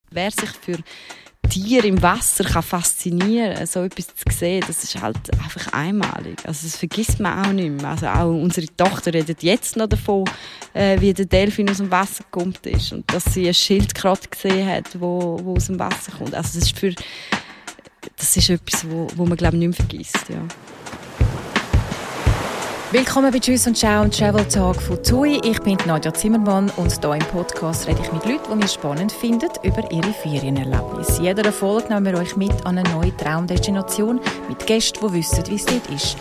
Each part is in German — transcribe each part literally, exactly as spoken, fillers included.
wer sich für Tiere im Wasser kann faszinieren, so etwas zu sehen, das ist halt einfach einmalig. Also das vergisst man auch nicht mehr. Also auch unsere Tochter redet jetzt noch davon, äh, wie der Delfin aus dem Wasser gekommen ist und dass sie ein Schildkröte gesehen hat, wo, wo aus dem Wasser kommt. Also das ist für, das ist etwas, wo, wo man glaube ich nicht mehr vergisst. Ja. Willkommen bei Tschüss und Ciao und Travel Talk von T U I. Ich bin Nadja Zimmermann und hier im Podcast rede ich mit Leuten, die wir spannend finden, über ihre Ferienerlebnisse. In jeder Folge nehmen wir euch mit an eine neue Traumdestination mit Gästen, die wissen, wie es dort ist.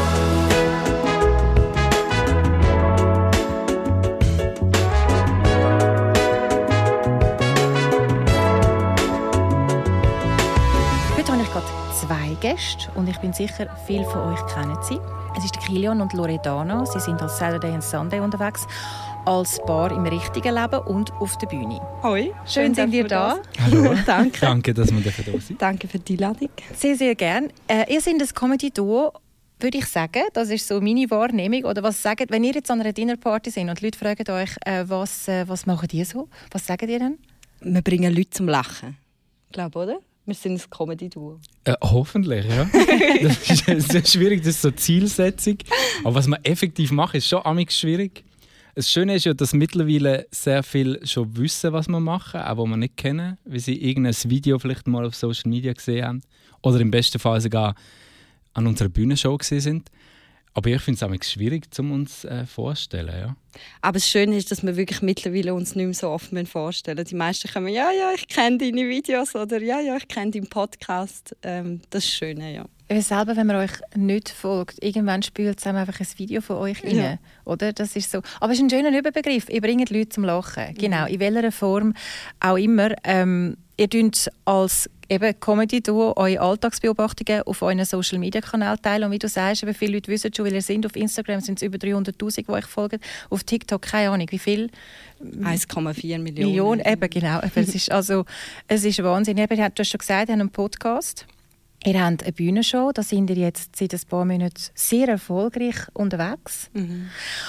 Heute habe ich gerade zwei Gäste und ich bin sicher, viele von euch kennen sie. Es ist Kilian und Loredana. Sie sind als Saturday and Sunday unterwegs, als Paar im richtigen Leben und auf der Bühne. Hoi, schön, sind ihr da. Hallo, danke. Danke, dass wir da sind. Danke für die Einladung. Sehr, sehr gerne. Äh, ihr seid ein Comedy-Duo, würde ich sagen. Das ist so meine Wahrnehmung. Oder was sagt, wenn ihr jetzt an einer Dinnerparty seid und die Leute fragen euch, äh, was, äh, was macht ihr so? Was sagt ihr dann? Wir bringen Leute zum Lachen. Ich glaube, oder? Wir sind ein Comedy-Duo. Äh, hoffentlich, ja. Das ist, das ist schwierig, das ist so eine Zielsetzung. Aber was wir effektiv machen, ist schon amigs schwierig. Das Schöne ist ja, dass mittlerweile sehr viele schon wissen, was wir machen, auch was wir nicht kennen, weil sie irgendein Video vielleicht mal auf Social Media gesehen haben oder im besten Fall sogar an unserer Bühnenshow gesehen sind. Aber ich finde es amigs schwierig, um uns äh, vorzustellen. Ja. Aber das Schöne ist, dass wir wirklich mittlerweile uns nicht mehr so oft vorstellen müssen. Die meisten kommen, ja, ja, ich kenne deine Videos oder ja, ja, ich kenne deinen Podcast. Ähm, das ist das Schöne, ja. Selber, wenn man euch nicht folgt, irgendwann spült es einfach ein Video von euch rein. Ja. Oder? Das ist so. Aber es ist ein schöner Überbegriff. Ihr bringt Leute zum Lachen. Genau, in welcher Form auch immer. Ähm, ihr teilt als eben Comedy-Duo eure Alltagsbeobachtungen auf euren Social-Media-Kanälen teilen. Und wie du sagst, eben viele Leute wissen schon, weil ihr seid. Auf Instagram sind es über dreihunderttausend, die euch folgen. Auf TikTok keine Ahnung, wie viel? eins Komma vier Millionen. Millionen, eben, genau. es, ist also, es ist Wahnsinn. Eben, du hast schon gesagt, ihr habt einen Podcast. Ihr habt eine Bühnenshow, da sind ihr jetzt seit ein paar Monaten sehr erfolgreich unterwegs. Mhm.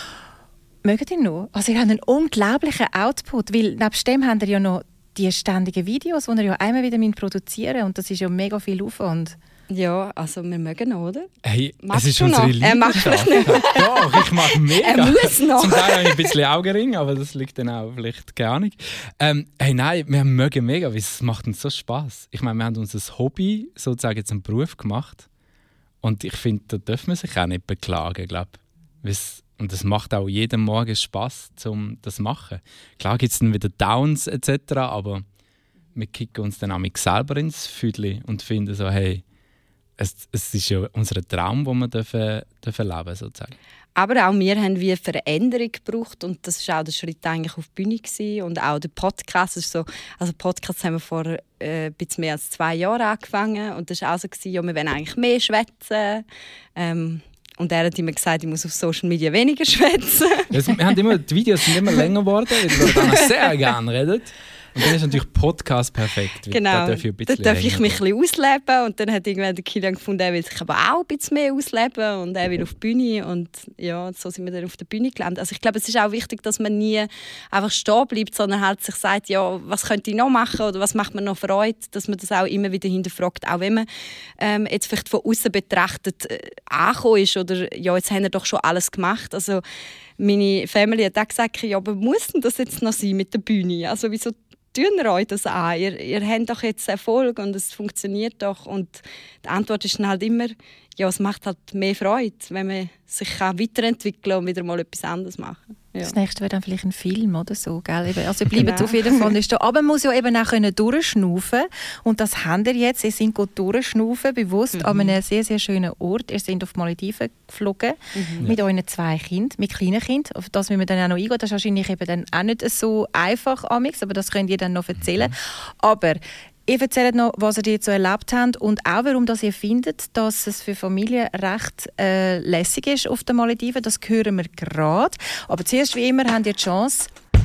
Mögt ihr noch? Also ihr habt einen unglaublichen Output, weil nebst dem habt ihr ja noch die ständigen Videos, die ihr ja einmal wieder produzieren müsst und das ist ja mega viel Aufwand. Ja, also wir mögen noch, oder? Hey, Machst es ist du unsere noch? Er macht Leidenschaft. vielleicht nicht. Doch, ich mache mega. Er muss noch. Zum Teil habe ich ein bisschen Augenring, aber das liegt dann auch vielleicht gar nicht. Ähm, hey, nein, wir mögen mega, weil es macht uns so Spass. Ich meine, wir haben unser Hobby sozusagen zum Beruf gemacht und ich finde, da dürfen wir sich auch nicht beklagen, glaube ich. Und es macht auch jeden Morgen Spass, um das zu machen. Klar gibt es dann wieder Downs et cetera, aber wir kicken uns dann auch mit selber ins Füdli und finden so, hey, Es, es ist ja unser Traum, den wir dürfen, dürfen leben sozusagen. Aber auch wir haben wie Veränderung gebraucht und das war auch der Schritt eigentlich auf die Bühne gewesen. Und auch der Podcast ist so, also Podcasts haben wir vor äh, ein bisschen mehr als zwei Jahren angefangen und das war auch so gewesen, ja, wir wollen eigentlich mehr schwätzen. Ähm, und er hat immer gesagt, ich muss auf Social Media weniger schwätzen. Ja, wir haben immer, die Videos sind immer länger geworden, weil wir sehr gerne reden. Und dann ist natürlich Podcast perfekt. Genau, da darf ich, ein bisschen da darf ich mich ein bisschen ausleben. Und dann hat irgendwann der Kilian gefunden, er will sich aber auch ein bisschen mehr ausleben und er will auf die Bühne. Und ja, so sind wir dann auf der Bühne gelandet. Also ich glaube, es ist auch wichtig, dass man nie einfach stehen bleibt, sondern halt sich sagt, ja, was könnte ich noch machen oder was macht mir noch Freude, dass man das auch immer wieder hinterfragt. Auch wenn man ähm, jetzt vielleicht von außen betrachtet äh, angekommen ist oder ja, jetzt haben wir doch schon alles gemacht. Also meine Family hat auch gesagt, ja, aber muss denn das jetzt noch sein mit der Bühne? Also wieso tun ihr euch das an? Ihr, ihr habt doch jetzt Erfolg und es funktioniert doch. Und die Antwort ist dann halt immer, ja, es macht halt mehr Freude, wenn man sich weiterentwickeln kann und wieder mal etwas anderes machen. Ja. Das nächste wäre dann vielleicht ein Film oder so, gell? Also bleibt Genau. auf jeden Fall nicht da. Aber man muss ja eben auch können durchschnaufen und das habt ihr jetzt. Ihr seid gut durchschnaufen, bewusst Mhm. an einem sehr, sehr schönen Ort. Ihr seid auf die Malediven geflogen Mhm. mit euren zwei Kindern, mit kleinen Kindern. Auf das müssen wir dann auch noch eingehen. Das ist wahrscheinlich eben dann auch nicht so einfach, amix, aber das könnt ihr dann noch erzählen. Mhm. Aber ihr erzählt noch, was ihr jetzt so erlebt habt und auch, warum das ihr findet, dass es für Familien recht äh, lässig ist auf den Malediven. Das hören wir gerade. Aber zuerst, wie immer, habt ihr die Chance,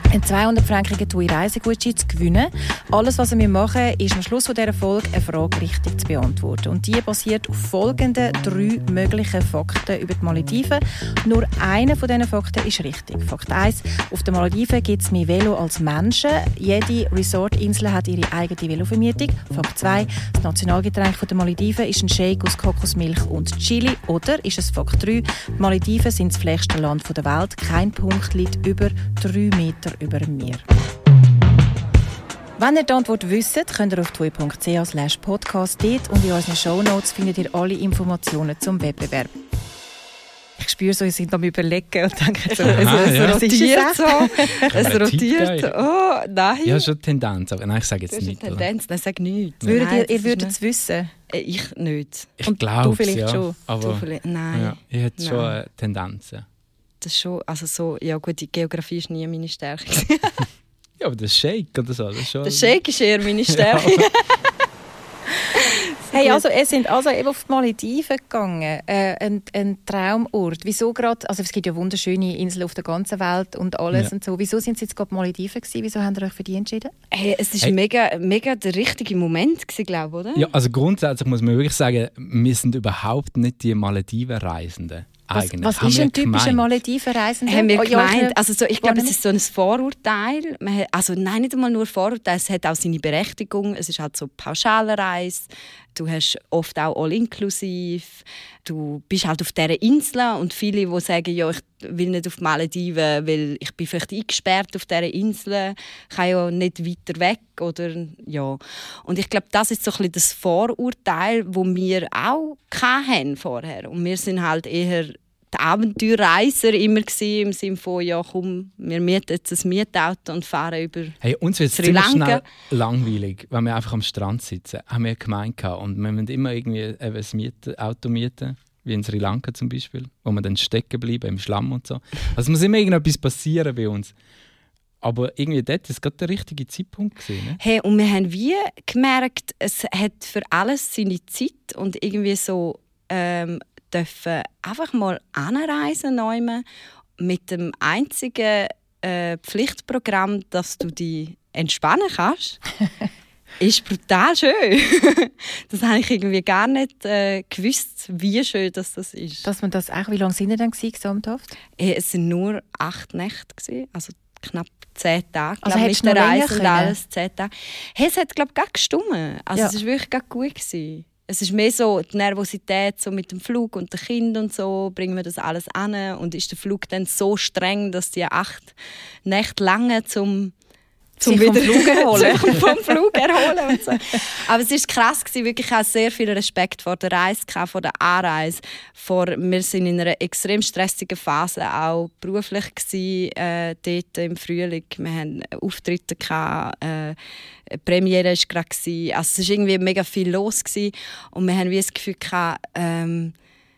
einen zweihundert-frankigen T U I-Reisegutschein zu gewinnen. Alles, was wir machen, ist am Schluss dieser Folge eine Frage richtig zu beantworten. Und die basiert auf folgenden drei möglichen Fakten über die Malediven. Nur einer von diesen Fakten ist richtig. Fakt eins. Auf den Malediven gibt es mehr Velo als Menschen. Jede Resort-Insel hat ihre eigene Velovermietung. Fakt zwei. Das Nationalgetränk der Malediven ist ein Shake aus Kokosmilch und Chili. Oder ist es Fakt drei. Die Malediven sind das flächste Land der Welt. Kein Punkt liegt über drei Meter über dem Meer. Wenn ihr die Antwort wisst, könnt ihr auf tui punkt c h slash podcast dort und in unseren Shownotes findet ihr alle Informationen zum Wettbewerb. Ich spüre so, ihr seid am Überlegen und denkt so, es, Aha, es ja. rotiert so. Es rotiert. Oh, nein. Ja, schon Tendenz, aber nein, ich sage jetzt Das ist nicht. eine Oder? Tendenz, nein, sag nichts. Würdet Nein, ihr, ihr das würdet ist es wissen? nicht- Ich nicht. Ich Und glaube du vielleicht ja, schon. aber Du vielleicht- Nein. ja, ich hätte schon Nein. äh, Tendenzen. Das ist schon, also so, ja gut, die Geografie ist nie meine Stärke. Ja, aber das Shake oder so, das ist schon... Der Shake ist eher meine Stärke. Hey, also, ihr sind also eben auf die Malediven gegangen, äh, ein, ein Traumort. Wieso gerade, also es gibt ja wunderschöne Inseln auf der ganzen Welt und alles Ja. und so. Wieso sind es jetzt gerade Malediven gewesen? Wieso habt ihr euch für die entschieden? Hey, es war Hey. mega, mega der richtige Moment, glaube ich, oder? Ja, also grundsätzlich muss man wirklich sagen, wir sind überhaupt nicht die Malediven-Reisenden. Was, Eigentlich. was Haben ist wir ein typischer gemeint. Malediven-Reisender? Haben wir Oh, ja, gemeint, also so, ich glaube, Wohnen es ist so ein Vorurteil. Man hat, also nein, nicht einmal nur Vorurteil, es hat auch seine Berechtigung. Es ist halt so Pauschalreise. Du hast oft auch all-inklusiv. Du bist halt auf dieser Insel und viele, die sagen, ja, ich will nicht auf die Malediven, weil ich bin vielleicht eingesperrt auf dieser Insel, ich kann ja nicht weiter weg. Oder, ja. Und ich glaube, das ist so ein bisschen das Vorurteil, das wir auch hatten vorher. Und wir sind halt eher die Abenteuerreiser immer gewesen, im Sinne von, ja komm, wir mieten jetzt ein Mietauto und fahren über Hey, uns wird es Sri ziemlich Lanka. schnell langweilig, wenn wir einfach am Strand sitzen. Haben wir gemeint gehabt. Und wir müssen immer irgendwie eben ein Mieten, Auto mieten, wie in Sri Lanka zum Beispiel, wo wir dann stecken bleiben im Schlamm und so. Also es muss immer irgendetwas passieren bei uns. Aber irgendwie dort war es gerade der richtige Zeitpunkt gewesen, ne? Hey, und wir haben wie gemerkt, es hat für alles seine Zeit und irgendwie so ähm, dürfen einfach mal anreisen neume mit dem einzigen äh, Pflichtprogramm, dass du dich entspannen kannst. Ist brutal schön. Das habe ich irgendwie gar nicht äh, gewusst, wie schön das, das ist. Dass man das auch, wie lange sind ihr dann gewesen, gesamthaft? Hey, es waren nur acht Nächte gewesen, also knapp zehn Tage. Also glaub, hättest mit du der noch länger Reise und können? alles zehn Tage. Hey, es hat glaube ich gerade gestummen. Also Ja. es ist wirklich gerade gut gewesen. Es ist mehr so die Nervosität so mit dem Flug und dem Kind und so, bringen wir das alles an und ist der Flug dann so streng, dass die acht Nächte lange zum zum Sich vom wieder Flug erholen. zum vom Flug erholen und so. Aber es ist krass gewesen, wirklich auch sehr viel Respekt vor der Reise, vor der Anreise. Vor, wir sind in einer extrem stressigen Phase auch beruflich gewesen, äh, dort im Frühling. Wir hatten Auftritte gehabt, äh, Premiere ist gerade gewesen. Also es ist irgendwie mega viel los gewesen. Und wir haben wie das Gefühl gehabt, ähm,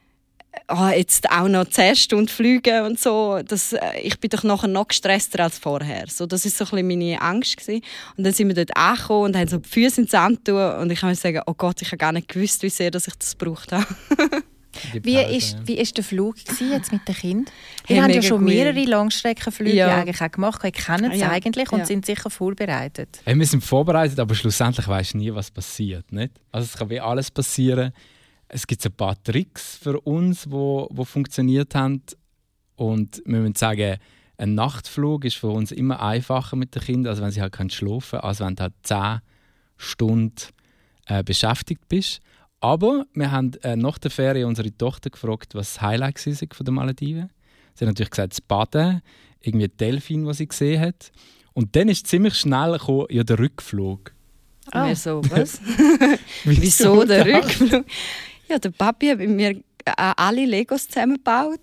oh, jetzt auch noch zehn Stunden fliegen und so. Das, äh, ich bin doch nachher noch gestresster als vorher. So, das war so ein bisschen meine Angst gewesen. Und dann sind wir dort angekommen und haben so die Füße ins Sand tun und ich kann mir sagen, oh Gott, ich habe gar nicht gewusst, wie sehr dass ich das gebraucht habe. Die Wie Pause, ist, ja. wie ist der Flug gewesen, jetzt mit den Kindern? Hey, Ihr habt ja mega schon gut. mehrere Langstreckenflüge Ja. eigentlich auch gemacht. Ihr kennt es Ja. eigentlich und Ja. sind sicher vorbereitet. Hey, wir sind vorbereitet, aber schlussendlich weisst du nie, was passiert. Nicht? Also es kann wie alles passieren. Es gibt ein paar Tricks für uns, die wo, wo funktioniert haben. Und wir müssen sagen, ein Nachtflug ist für uns immer einfacher mit den Kindern, also wenn sie halt schlafen können, als wenn du halt zehn Stunden äh, beschäftigt bist. Aber wir haben äh, nach der Ferien unsere Tochter gefragt, was das Highlight war von den Malediven. Sie hat natürlich gesagt, das Baden, irgendwie Delfin, was sie gesehen hat. Und dann ist ziemlich schnell gekommen, ja, der Rückflug. Und wir so, was? Wieso Wieso der das? Rückflug? Ja, der Papi hat mit mir äh, alle Legos zusammengebaut.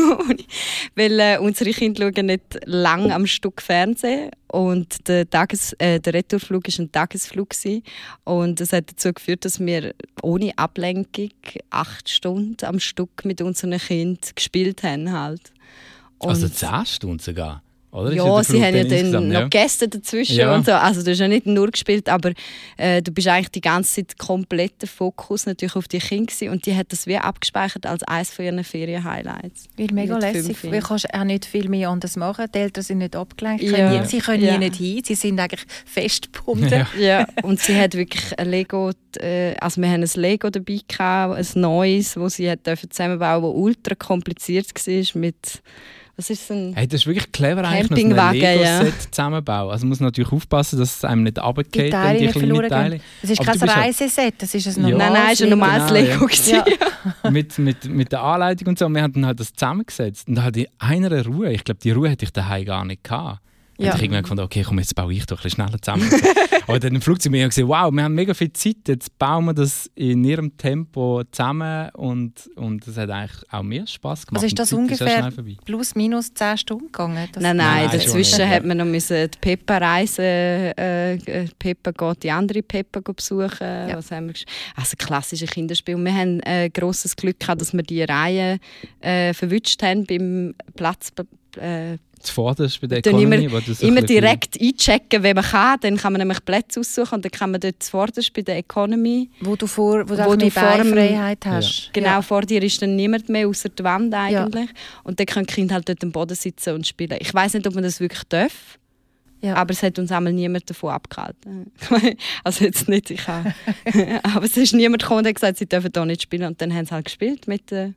Weil äh, unsere Kinder schauen nicht lang am Stück Fernsehen. Und der, Tages-, äh, der Retourflug war ein Tagesflug gewesen. Und das hat dazu geführt, dass wir ohne Ablenkung acht Stunden am Stück mit unseren Kindern gespielt haben. Halt. Und Also zehn Stunden sogar? Oder? Ja, sie haben ja dann noch ja. Gäste dazwischen ja. und so. Also du hast ja nicht nur gespielt, aber äh, du bist eigentlich die ganze Zeit kompletter Fokus natürlich auf die Kinder und die hat das wie abgespeichert als eines von ihren Ferien-Highlights. Weil mega lässig, weil du kannst auch nicht viel mehr anders machen. Die Eltern sind nicht abgelenkt, ja. sie können ja. hier nicht hin, sie sind eigentlich festgebunden. Ja. ja, und sie hat wirklich ein Lego, äh, also wir haben ein Lego dabei gehabt, ein neues, das sie hat zusammenbauen durfte, das ultra kompliziert war mit... Was ist ein hey, das ist wirklich clever, eigentlich noch ein Lego-Set ja. zusammenbauen. Also man muss natürlich aufpassen, dass es einem nicht runtergeht, die, die kleinen Teile. Das ist kein Reiseset, das ist ein normales ja. Nein, nein, es war ein normales genau, Lego. Ja. Ja. mit, mit, mit der Anleitung und so. Wir haben dann halt das zusammengesetzt. Und halt in einer Ruhe, ich glaube, die Ruhe hätte ich daheim gar nicht gehabt. Und ja. ich irgendwann gefunden, okay, komm, jetzt baue ich doch ein bisschen schneller zusammen. Aber dann im Flugzeug haben wir gesehen, wow, wir haben mega viel Zeit, jetzt bauen wir das in ihrem Tempo zusammen und, und das hat eigentlich auch mir Spass gemacht. Also ist das ungefähr plus minus zehn Stunden gegangen? Nein, nein, nein, dazwischen hat man noch müssen die Peppa reisen, äh, Peppa geht die andere Peppa besuchen. Ja. Was haben wir also klassische Kinderspiel. Wir haben ein äh, grosses Glück gehabt, dass wir die Reihe äh, verwünscht haben beim Platz. Äh, Zuvorderst bei der Economy, immer, so immer direkt einchecken, wenn man kann. Dann kann man nämlich Plätze aussuchen und dann kann man dort zuvorderst bei der Economy, wo du vor, wo du wo du vor Freiheit hast. Ja. Genau, ja. Vor dir ist dann niemand mehr außer der Wand eigentlich. Ja. Und dann können die Kinder halt dort am Boden sitzen und spielen. Ich weiss nicht, ob man das wirklich darf. Ja. Aber es hat uns einmal niemand davon abgehalten. Also jetzt nicht, ich habe. Aber es ist niemand gekommen und hat gesagt, sie dürfen hier nicht spielen. Und dann haben sie halt gespielt mit den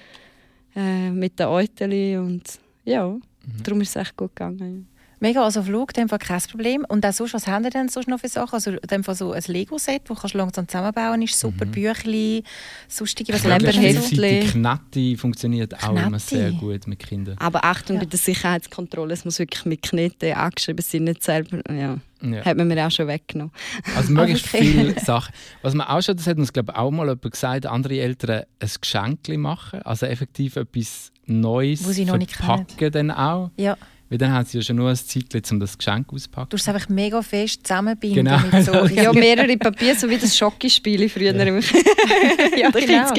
äh, mit den Euteli und ja. Mhm. Darum ist es echt gut gegangen. Mega, also Flug, in dem Fall kein Problem. Und auch sonst, was haben ihr denn sonst noch für Sachen? Also in dem Fall so ein Lego-Set, das kannst du langsam zusammenbauen, ist super. Mhm. Büchli, sonstige, was Kleberheftchen. Knete funktioniert auch Knete. Immer sehr gut mit Kindern. Aber Achtung ja. bei der Sicherheitskontrolle, es muss wirklich mit Knete angeschrieben sein, nicht selber. Ja. Ja. Hat man mir auch schon weggenommen. Also möglichst okay. viele Sachen. Was man auch schon, das hat uns glaube ich auch mal jemand gesagt, andere Eltern ein Geschenk machen, also effektiv etwas Neues wo sie noch nicht verpacken dann auch. Ja. Weil dann haben sie ja schon nur ein Zeit, um das Geschenk auszupacken. Du musst es einfach mega fest zusammenbinden. Genau. Mit so ja, mehrere Papiere, so wie das Schokispiel früher ja. im ja, genau.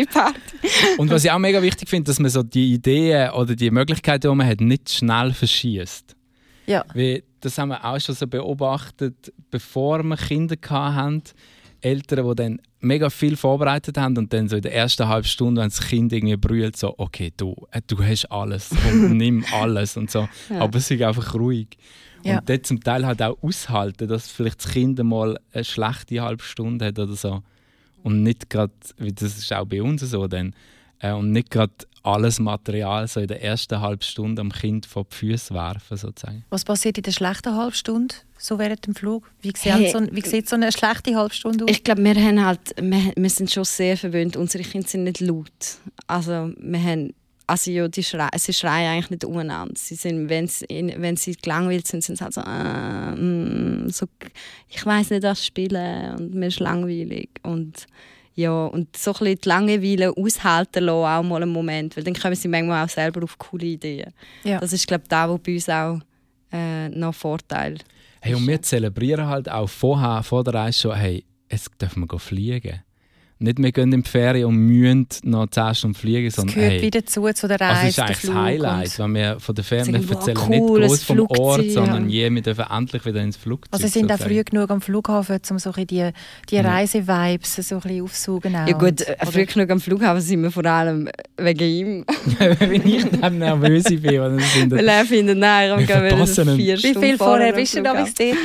Und was ich auch mega wichtig finde, dass man so die Ideen oder die Möglichkeiten, die man hat, nicht schnell verschießt. Ja. Weil das haben wir auch schon so beobachtet, bevor wir Kinder hatten. Eltern, die dann mega viel vorbereitet haben und dann so in der ersten halben Stunde, wenn das Kind irgendwie brüllt, so okay, du, du hast alles und nimm alles und so. Ja. Aber es ist einfach ruhig. Ja. Und dort zum Teil halt auch aushalten, dass vielleicht das Kind mal eine schlechte halbe Stunde hat oder so. Und nicht gerade, das ist auch bei uns so, dann, äh, und nicht gerade alles Material so in der ersten halben Stunde am Kind vor die Füße werfen, sozusagen. Was passiert in der schlechten halben Stunde, so während dem Flug? Wie sieht, hey, so, wie sieht so eine schlechte halbe Stunde aus? Ich glaube, wir, haben halt, wir, wir sind schon sehr verwöhnt. Unsere Kinder sind nicht laut. Also, wir haben, also ja, die schrei, sie schreien eigentlich nicht umeinander. Sie sind, wenn sie, wenn sie gelangweilt sind, sind sie halt so, äh, mm, so ich weiss nicht, was spielen und mir ist langweilig. Und ja, und so ein bisschen die Langeweile aushalten lassen, auch mal einen Moment, weil dann kommen sie manchmal auch selber auf coole Ideen. Ja. Das ist, glaube ich, das, was bei uns auch äh, noch Vorteil ist. Hey, und wir zelebrieren halt auch vorher, vor der Reise schon, hey, jetzt dürfen wir fliegen. Nicht, wir gehen in die Ferien und müssen noch zehn Stunden fliegen, sondern es gehört hey, wieder zu, zu der Reise, also ist eigentlich das Highlight, wenn wir von der Ferien nicht erzählen, cool, nicht groß vom Ort, ja. sondern je, wir dürfen endlich wieder ins Flugzeug. Also sind auch früh genug am Flughafen, um so die, die Reise-Vibes so ein bisschen aufzusaugen. Ja gut, äh, früh genug am Flughafen sind wir vor allem wegen ihm. Wenn ich dann nervös bin. Weil er findet, nein, wir gehen vier Stunden Wie viel vorher bist du noch bis dort?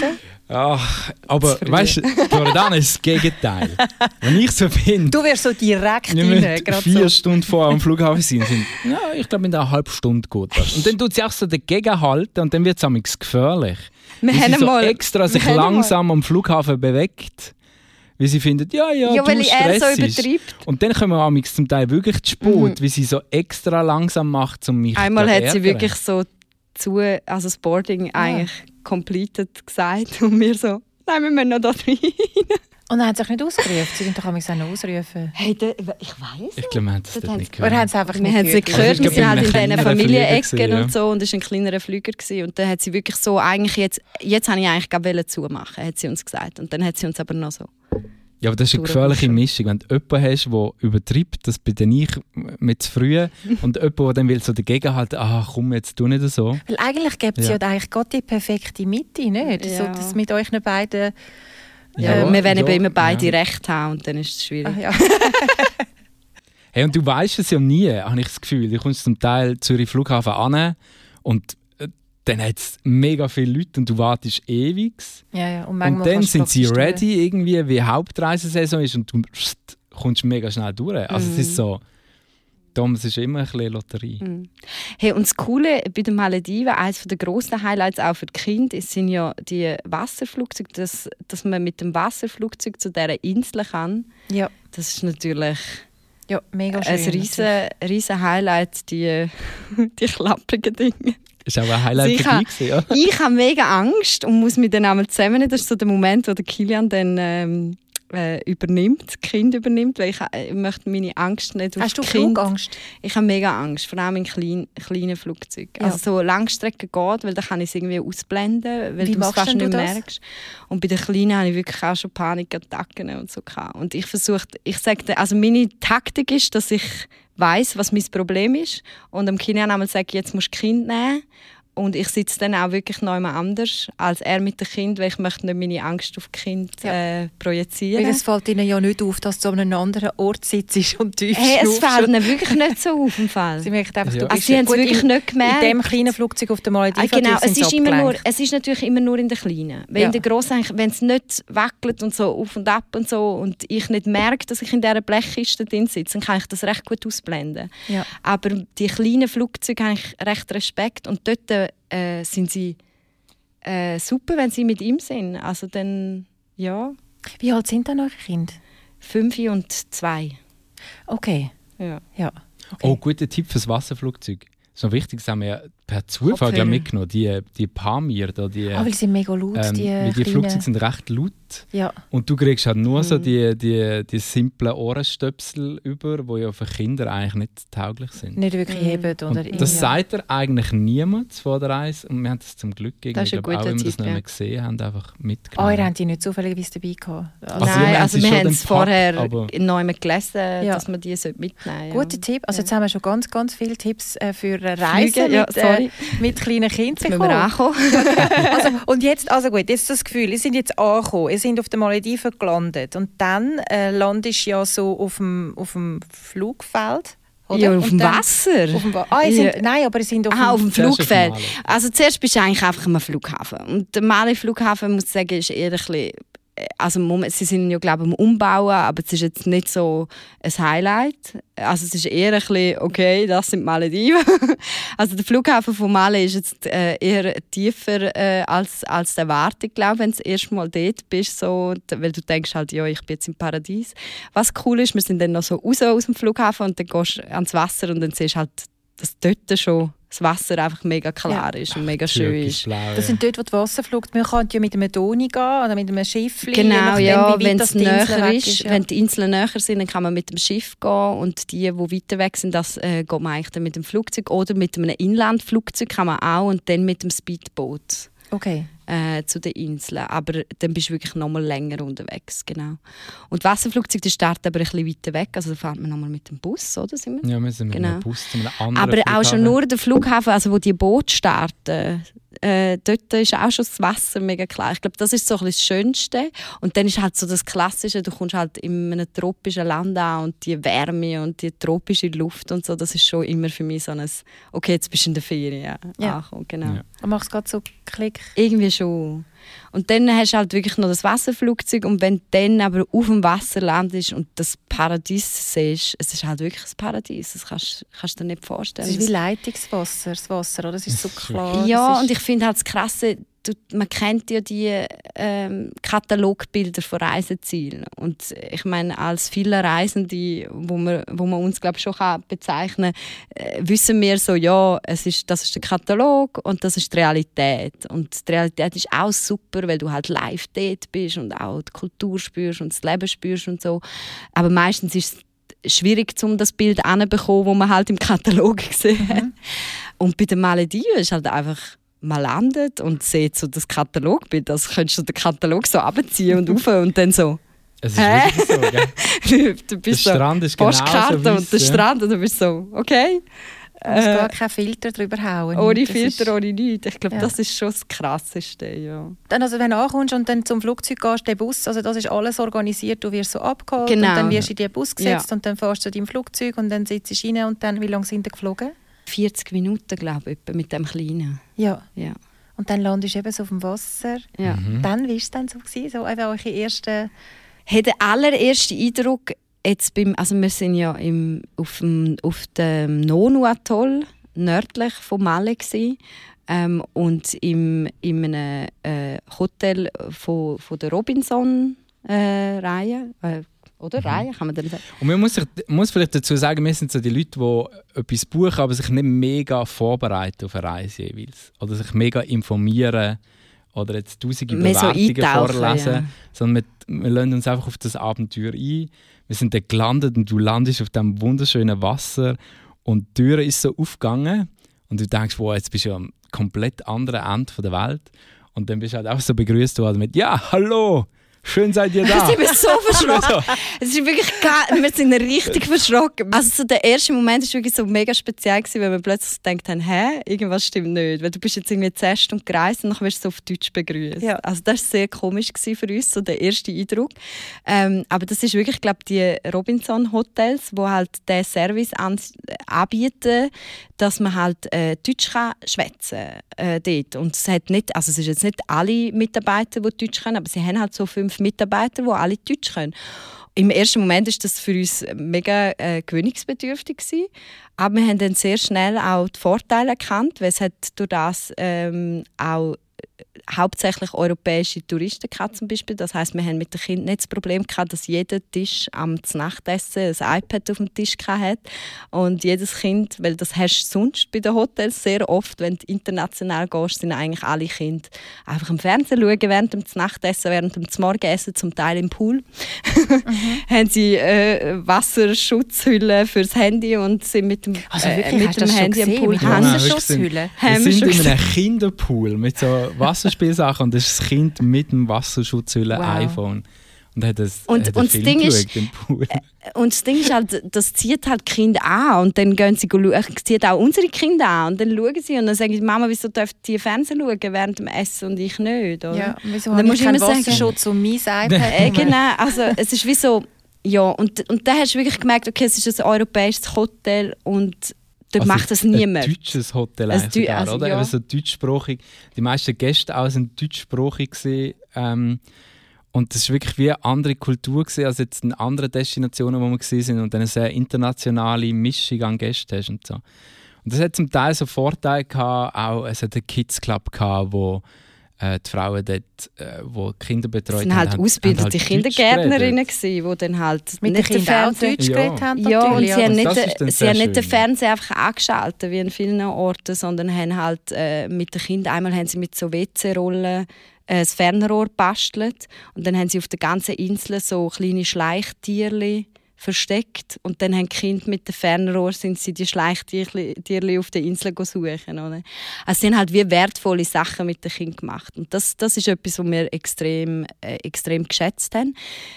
Ach, aber weißt du, Loredana ist das Gegenteil. Wenn ich so finde, du wirst so direkt rein, vier so. Stunden vor am Flughafen sein, sind, ja, ich glaube, in einer halben Stunde geht das. Und dann tut sie auch so dagegen halten und dann wird es gefährlich. Wir weil haben sie so mal, extra sich langsam mal. am Flughafen bewegt. Weil sie finden, ja, ja, ja, du weil er so übertreibt. Und dann kommen wir zum Teil wirklich zu spät, mhm. wie sie so extra langsam macht, um mich zu Einmal hat sie wirklich so zu, also das Boarding ah. eigentlich completed gesagt und wir so, nein, wir müssen noch da rein. Und dann haben sie sich nicht ausgerufen? Sie sind doch auch noch ausrufen. Hey, da, ich weiss Ich glaube, wir haben es nicht gehört. Oder haben sie einfach wir nicht haben gehört? gehört. Also wir sind halt in diesen Familienecken ja. und so und es war ein kleinerer Flüger gewesen. Und dann hat sie wirklich so, eigentlich jetzt, jetzt habe ich eigentlich gerade zumachen, hat sie uns gesagt. Und dann hat sie uns aber noch so Ja, aber das ist eine gefährliche Mischung. Wenn du jemanden hast, der übertreibt, das bin dann ich mit zu früh, und jemand, der dann will so dagegen halten, ah komm, jetzt tu nicht so. Weil eigentlich gibt es ja, Ja. ja eigentlich gerade die perfekte Mitte, nicht? Ja. So, dass mit euch beiden... Ja, Ja, wir wollen ja, eben immer beide ja. recht haben und dann ist es schwierig. Ah, ja. Hey, und du weißt es ja nie, habe ich das Gefühl. Du kommst zum Teil Zürich Flughafen an und äh, dann hat es mega viele Leute und du wartest ewig. ja, ja. Und, Und manchmal dann kannst du sind sie praktisch ready, irgendwie, wie Hauptreisesaison ist, und du pst, kommst mega schnell durch. Also es ist so, darum, es ist immer ein bisschen Lotterie. Mhm. Hey, und das Coole bei den Malediven, eines der grossen Highlights auch für die Kinder, sind ja die Wasserflugzeuge, dass, dass man mit dem Wasserflugzeug zu dieser Insel kann. durch. Ja, Das ist natürlich ja, mega schön. ein riesen, riesen Highlight, die, die klapprigen Dinge. Das war auch ein Highlight Sicher. für dich, gewesen, ja? Ich habe mega Angst und muss mich dann einmal zusammennehmen. Das ist so der Moment, wo der Kilian dann ähm, äh, übernimmt, das Kind übernimmt, weil ich, äh, ich möchte meine Angst nicht auf Hast du die Kinder. Flugangst? Ich habe mega Angst, vor allem in klein, kleinen Flugzeugen. Ja. Also so Langstrecken geht, weil dann kann ich es irgendwie ausblenden, weil Wie du es machst fast denn du nicht das? merkst. Und bei den Kleinen hatte ich wirklich auch schon Panikattacken und so gehabt. Und ich versuche, ich sage, also meine Taktik ist, dass ich weiss, was mein Problem ist und dem Kilian einmal sage, jetzt musst du das Kind nehmen. Und ich sitze dann auch wirklich noch einmal anders als er mit dem Kind, weil ich möchte nicht meine Angst auf das Kind Ja. äh, projizieren. Weil es fällt ihnen ja nicht auf, dass du an einem anderen Ort sitzt und tief Hey, es schnaufst. fällt ihnen wirklich nicht so auf im Fall. Sie merken einfach, Ja. du Also bist sie haben es gut wirklich in, nicht gemerkt. in dem kleinen Flugzeug auf der Malediven. Ah, genau, natürlich es sind ist, sie immer nur, abgelenkt. es ist natürlich immer nur in der Kleinen. Weil Ja. in der Grossen, wenn es nicht wackelt und so auf und ab und so und ich nicht merke, dass ich in dieser Blechkiste drin sitze, dann kann ich das recht gut ausblenden. Ja. Aber die kleinen Flugzeuge habe ich recht Respekt und dort äh, sind sie äh, super, wenn sie mit ihm sind. Also dann, ja, Wie alt sind denn eure Kinder? fünf und zwei. Okay, Ja. ja. Okay. Oh, guter Tipp fürs Wasserflugzeug. Das ist noch wichtig, das haben wir per Zufall Kopfhörer. glaub, mitgenommen. Die, die Pamir, da, die, Ah, weil sie mega laut, ähm, die weil die kleinen- Flugzeuge sind recht laut. Ja. Und du kriegst halt nur so Mhm. die, die, die simplen Ohrenstöpsel über, die ja für Kinder eigentlich nicht tauglich sind. Nicht wirklich Mhm. heben oder Und irgendwie. das sagt er eigentlich niemand vor der Reise. Und wir haben das zum Glück irgendwie, Das ist ein glaub, auch guter wenn wir das Tipp, nicht ja. mehr gesehen haben, einfach Ah, mitgenommen. ihr habt die nicht zufälligerweise dabei gehabt. Also, Also, Nein, wir haben also sie wir schon haben es dann vorher gepackt, aber- neu gelesen, Ja. dass man die mitnehmen sollte. Guter Tipp. Also Ja. jetzt haben wir schon ganz, ganz viele Tipps äh, für Reisen Fliegen, ja, mit, äh, sorry. mit kleinen Kindern Jetzt müssen wir bekommen. ankommen. Also, und jetzt, also gut, jetzt das Gefühl, ihr seid jetzt angekommen, ihr seid auf den Malediven gelandet und dann äh, landest du ja so auf dem, auf dem Flugfeld. Oder? Ja, auf Und dem dann- Wasser. Auf dem Wa- ah, ihr sind, Ja. Nein, aber ihr sind auf Aha, auf dem... dem Zuerst auf dem Flugfeld. Mali. Also zuerst bist du eigentlich einfach am Flughafen. Und der Mali-Flughafen, muss ich sagen, ist eher ein bisschen, also Moment, sie sind ja glaube ich am Umbauen, aber es ist jetzt nicht so ein Highlight. Also es ist eher ein bisschen, okay, das sind die Malediven. Also der Flughafen von Mali ist jetzt äh, eher tiefer äh, als, als der Erwartung, glaube ich, wenn du das erste Mal dort bist, so, weil du denkst halt, ja, ich bin jetzt im Paradies. Was cool ist, wir sind dann noch so raus aus dem Flughafen und dann gehst du ans Wasser und dann siehst du halt, dass dort schon das Wasser einfach mega klar ist und mega schön Türkisch ist. blau, Das sind dort, wo die Wasser fliegt. Man kann ja mit einem Doni gehen oder mit einem Schiff. Genau, ja, wenn es näher ist. ist, Ja. wenn die Inseln näher sind, dann kann man mit dem Schiff gehen und die, die weiter weg sind, das äh, geht man eigentlich dann mit dem Flugzeug oder mit einem Inlandflugzeug kann man auch und dann mit dem Speedboot Okay. äh, zu den Inseln. Aber dann bist du wirklich noch mal länger unterwegs, genau. Und die Wasserflugzeuge, die starten aber ein bisschen weiter weg, also da fährt man noch mal mit dem Bus, oder? Sind wir? Ja, wir sind mit Genau. einem Bus zu einem anderen Aber auch Flughafen. schon nur der Flughafen, also wo die Boote starten, äh, dort ist auch schon das Wasser mega klar. Ich glaube, das ist so ein bisschen das Schönste. Und dann ist halt so das Klassische, du kommst halt in einem tropischen Land an und die Wärme und die tropische Luft und so, das ist schon immer für mich so ein, okay, jetzt bist du in der Ferien. Ja. angekommen, genau. Ja. Und machst gerade so Klick. Irgendwie schon. Und dann hast du halt wirklich noch das Wasserflugzeug und wenn du dann aber auf dem Wasser landest und das Paradies siehst, es ist halt wirklich ein Paradies, das kannst kannst du dir nicht vorstellen. Das ist wie Leitungswasser, das Wasser, oder? Das ist so klar. Ja, das ist und ich finde halt das Krasse, du, man kennt ja die ähm, Katalogbilder von Reisezielen. Und ich meine, als viele Reisende, wo man, wo man uns glaube ich, schon kann bezeichnen kann, äh, wissen wir so, ja, es ist, das ist der Katalog und das ist die Realität. Und die Realität ist auch super, weil du halt live dort bist und auch die Kultur spürst und das Leben spürst und so. Aber meistens ist es schwierig, um das Bild hinzubekommen, das man halt im Katalog gesehen hat. Mhm. Und bei den Malediven ist halt einfach, man landet und sieht so das Katalogbild. Also könntest du den Katalog so abziehen und rauf und dann so, Es ist Hä? wirklich so, gell? Du Der bist so Strand ist genauso Postkarte weiss, und der ja. Strand und du bist so, okay. Du musst Äh, gar keinen Filter drüber hauen. ohne Das Filter, ist- ohne nichts. Ich glaube, Ja. das ist schon das Krasseste, ja. Dann, also wenn du ankommst und dann zum Flugzeug gehst, der Bus, also das ist alles organisiert, du wirst so abgeholt Genau. und dann wirst du in den Bus gesetzt Ja. und dann fährst du zu deinem Flugzeug und dann sitzt du rein und dann, wie lange sind wir geflogen? vierzig Minuten, glaube ich, etwa mit dem Kleinen. Ja. Ja. Und dann landest du eben so auf dem Wasser. Ja. Mhm. Dann, wie war es dann so? Gewesen? So eben eure ersten... Hey, der allererste Eindruck, jetzt beim, also wir sind ja im, auf dem, auf dem Nonu-Atoll, nördlich von Malle gsi, ähm, und im, in einem äh, Hotel von, von der Robinson-Reihe, äh, oder? Mhm. Reihe, kann man das sagen? Und man muss, sich, muss vielleicht dazu sagen, wir sind so die Leute, die etwas buchen, aber sich nicht mega vorbereiten auf eine Reise jeweils. Oder sich mega informieren oder jetzt tausende Mehr so Bewertungen eintauchen, vorlesen. ja. Sondern wir, wir lassen uns einfach auf das Abenteuer ein. Wir sind dann gelandet und du landest auf diesem wunderschönen Wasser und die Tür ist so aufgegangen und du denkst, wow, jetzt bist du am komplett anderen Ende der Welt. Und dann bist du halt auch so begrüßt worden mit «Ja, hallo, schön seid ihr da!» Ich bin so verschrocken. Es ist wirklich geil. Wir sind richtig verschrocken. Also so der erste Moment war wirklich so mega speziell gewesen, weil wir plötzlich gedacht haben, hä, irgendwas stimmt nicht. Weil du bist jetzt irgendwie zehn Stunden gereist und dann wirst du so auf Deutsch begrüßt. Ja. Also das war sehr komisch gewesen für uns, so der erste Eindruck. Ähm, aber das ist wirklich, glaube die Robinson Hotels, wo halt den Service an, anbieten, dass man halt äh, Deutsch kann schwätzen äh, dort. Und es hat nicht, also es ist jetzt nicht alle Mitarbeiter, die Deutsch können, aber sie haben halt so fünf Mitarbeiter, die alle Deutsch können. Im ersten Moment war das für uns mega äh, gewöhnungsbedürftig gewesen. Aber wir haben dann sehr schnell auch die Vorteile erkannt, weil es hat durch das ähm, auch hauptsächlich europäische Touristen gehabt, zum Beispiel. Das heisst, wir haben mit den Kindern nicht das Problem gehabt, dass jeder Tisch am Nachtessen ein iPad auf dem Tisch hatte. Und jedes Kind, weil das hast du sonst bei den Hotels sehr oft, wenn du international gehst, sind eigentlich alle Kinder einfach im Fernsehen schauen während dem Nachtessen, während dem Morgenessen, zum Teil im Pool. Mhm. Haben sie äh, Wasserschutzhüllen fürs Handy und sind mit dem, Also äh, wirklich, mit hast du dem das schon Handy am gesehen, Pool. mit Ja, Haben nein, sie wirklich schon Schutzhülle? Wir Haben wir sind schon in einem Kinderpool mit so Wasserspielsachen und das ist das Kind mit dem Wasserschutzhülle Wow. iPhone. Und hat das, Und- hat und einen das Film Ding ist- geschaut im Pool. Und das Ding ist halt, das zieht halt die Kinder an und dann gehen sie schauen, es zieht auch unsere Kinder an und dann schauen sie und dann sagen sie, Mama, wieso dürfen die Fernsehen schauen während dem Essen und ich nicht? Oder? Ja, wieso Und dann habe musst ich du keinen immer sagen- Wasserschutz und mein iPad? Äh, nur? genau, also es ist wie so, ja, und, und dann hast du wirklich gemerkt, okay, es ist ein europäisches Hotel und dort Also macht das niemand. Ein deutsches Hotel Ein eigentlich Deu- sogar, also, oder? ja. Eben so deutschsprachig. Die meisten Gäste auch sind deutschsprachig gewesen, ähm, und das war wirklich wie eine andere Kultur gewesen, als jetzt in anderen Destinationen, wo wir gewesen sind und dann eine sehr internationale Mischung an Gästen hast und so. Und das hat zum Teil so Vorteile gehabt, auch es hat einen Kids Club gehabt, wo äh, die Frauen dort, äh, wo die Kinder betreut Es sind halt haben, ausgebildete haben halt Deutsch Kindergärtnerinnen geredet. gewesen, die dann halt Mit den nicht den Kindern auch Fernseher- Deutsch Ja. geredet haben? Ja, und natürlich, sie haben aber- nicht, das ist dann den- sie sehr haben nicht den schön. Fernseher einfach angeschaltet, wie in vielen Orten, sondern haben halt äh, mit den Kindern, einmal haben sie mit so W C-Rollen äh, das Fernrohr bastelt und dann haben sie auf der ganzen Insel so kleine Schleichtierchen versteckt und dann haben die Kinder mit dem Fernrohr sind sie die Schleichtierchen auf der Insel suchen. Oder? Also sie haben halt wie wertvolle Sachen mit den Kindern gemacht und das, das ist etwas, was wir extrem, äh, extrem geschätzt haben.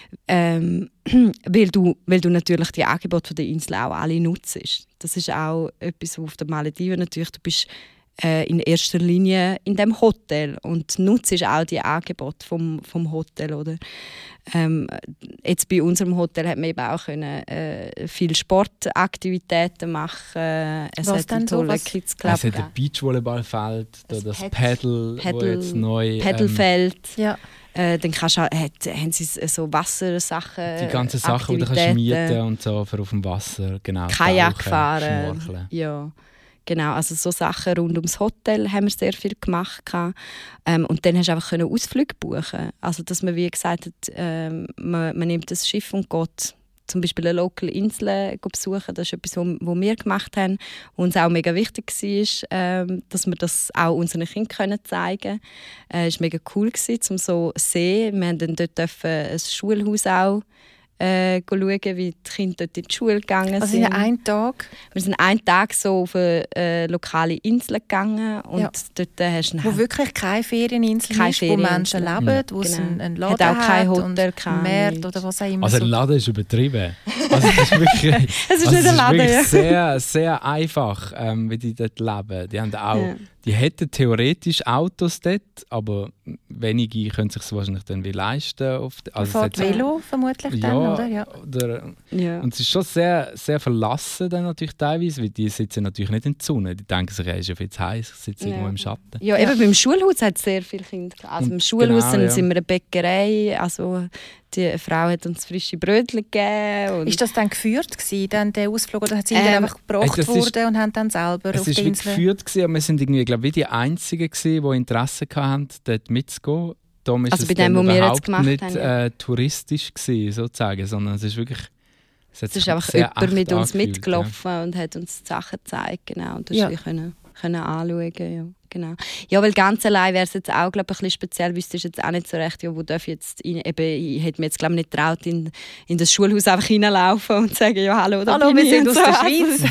Ähm, weil, du, weil du natürlich die Angebote der Insel auch alle nutzt. Das ist auch etwas, was auf den Malediven natürlich, du bist äh, in erster Linie in dem Hotel und nutzt auch die Angebote vom, vom Hotel. Oder? Ähm, jetzt bei unserem Hotel hat man eben auch können, äh, viele Sportaktivitäten machen. Es Was hat einen denn so? tollen Was? Kids Club. Es hat gegeben. ein Beachvolleyballfeld, da Das das Pad- Paddle, wo Paddle- jetzt neu... ähm, Paddlefeld. Ja. Äh, dann kannst du, auch- hat, haben sie so Wassersachen, die ganzen Sachen, die du kannst Aktivitäten. mieten und so für auf dem Wasser, genau. Kajak tauchen, fahren. schnorcheln. Ja, genau. Also so Sachen rund ums Hotel haben wir sehr viel gemacht. Ähm, und dann hast du einfach können Ausflüge buchen. Also dass man wie gesagt hat, ähm, man, man nimmt das Schiff und geht zum Beispiel eine lokale Insel besuchen. Das ist etwas, was wir gemacht haben, was uns auch mega wichtig war, ähm, dass wir das auch unseren Kindern zeigen können. Es äh, war mega cool, um so zu sehen. Wir haben dann dort ein Schulhaus auch äh, schauen, wie die Kinder dort in die Schule gegangen sind. Also in einem Tag? Wir sind einen Tag so auf eine äh, lokale Insel gegangen und ja. dort äh, hast du wo wirklich keine Ferieninsel keine ist, Ferien wo Menschen leben, ja. wo es genau. einen, einen Laden hat auch kein Hotel, und kein Markt oder was auch immer. Also so. ein Laden ist übertrieben. Also es ist wirklich, es ist also nicht ein Laden, es ist wirklich ja. sehr, sehr einfach, ähm, wie die dort leben. Die haben auch, ja. die hätten theoretisch Autos dort, aber wenige können sich es wahrscheinlich dann wie leisten. Auf die, also fährt Velo vermutlich ja, dann, oder? Ja. Oder, ja. Und es ist schon sehr, sehr verlassen dann natürlich teilweise, weil die sitzen natürlich nicht in der Sonne. Die denken sich, es ist ja viel zu heiß, ich sitze ja. irgendwo im Schatten. Ja, eben beim Schulhaus hat es sehr viele Kinder gehabt. Also Und im Schulhaus genau, sind, ja. sind wir eine Bäckerei, also die Frau hat uns frische Brötchen gegeben. Und ist das dann geführt gewesen, dann der Ausflug, oder sind ähm, die einfach gebracht das worden ist, und haben dann selber es auf ist der wie Insel... geführt gewesen, aber wir sind irgendwie, glaube ich, die Einzigen gewesen, die Interesse hatten, dort mitzugehen. Darum ist also es bei dem, dann was wir jetzt überhaupt gemacht nicht haben, ja. äh, touristisch gewesen, sozusagen, sondern es ist wirklich... Es, es ist einfach jemand mit uns mitgelaufen ja. und hat uns die Sachen gezeigt, genau, und das ja. wir können, können anschauen, ja. Genau. Ja, weil ganz allein wäre es jetzt auch, glaube ich, ein bisschen speziell, wüsstest du jetzt auch nicht so recht, ja, wo darf ich jetzt rein? Eben, ich hätte mir jetzt, glaube ich, nicht getraut, in, in das Schulhaus einfach reinlaufen und sagen, ja, hallo, da hallo, bin wir sind aus so. der Schweiz.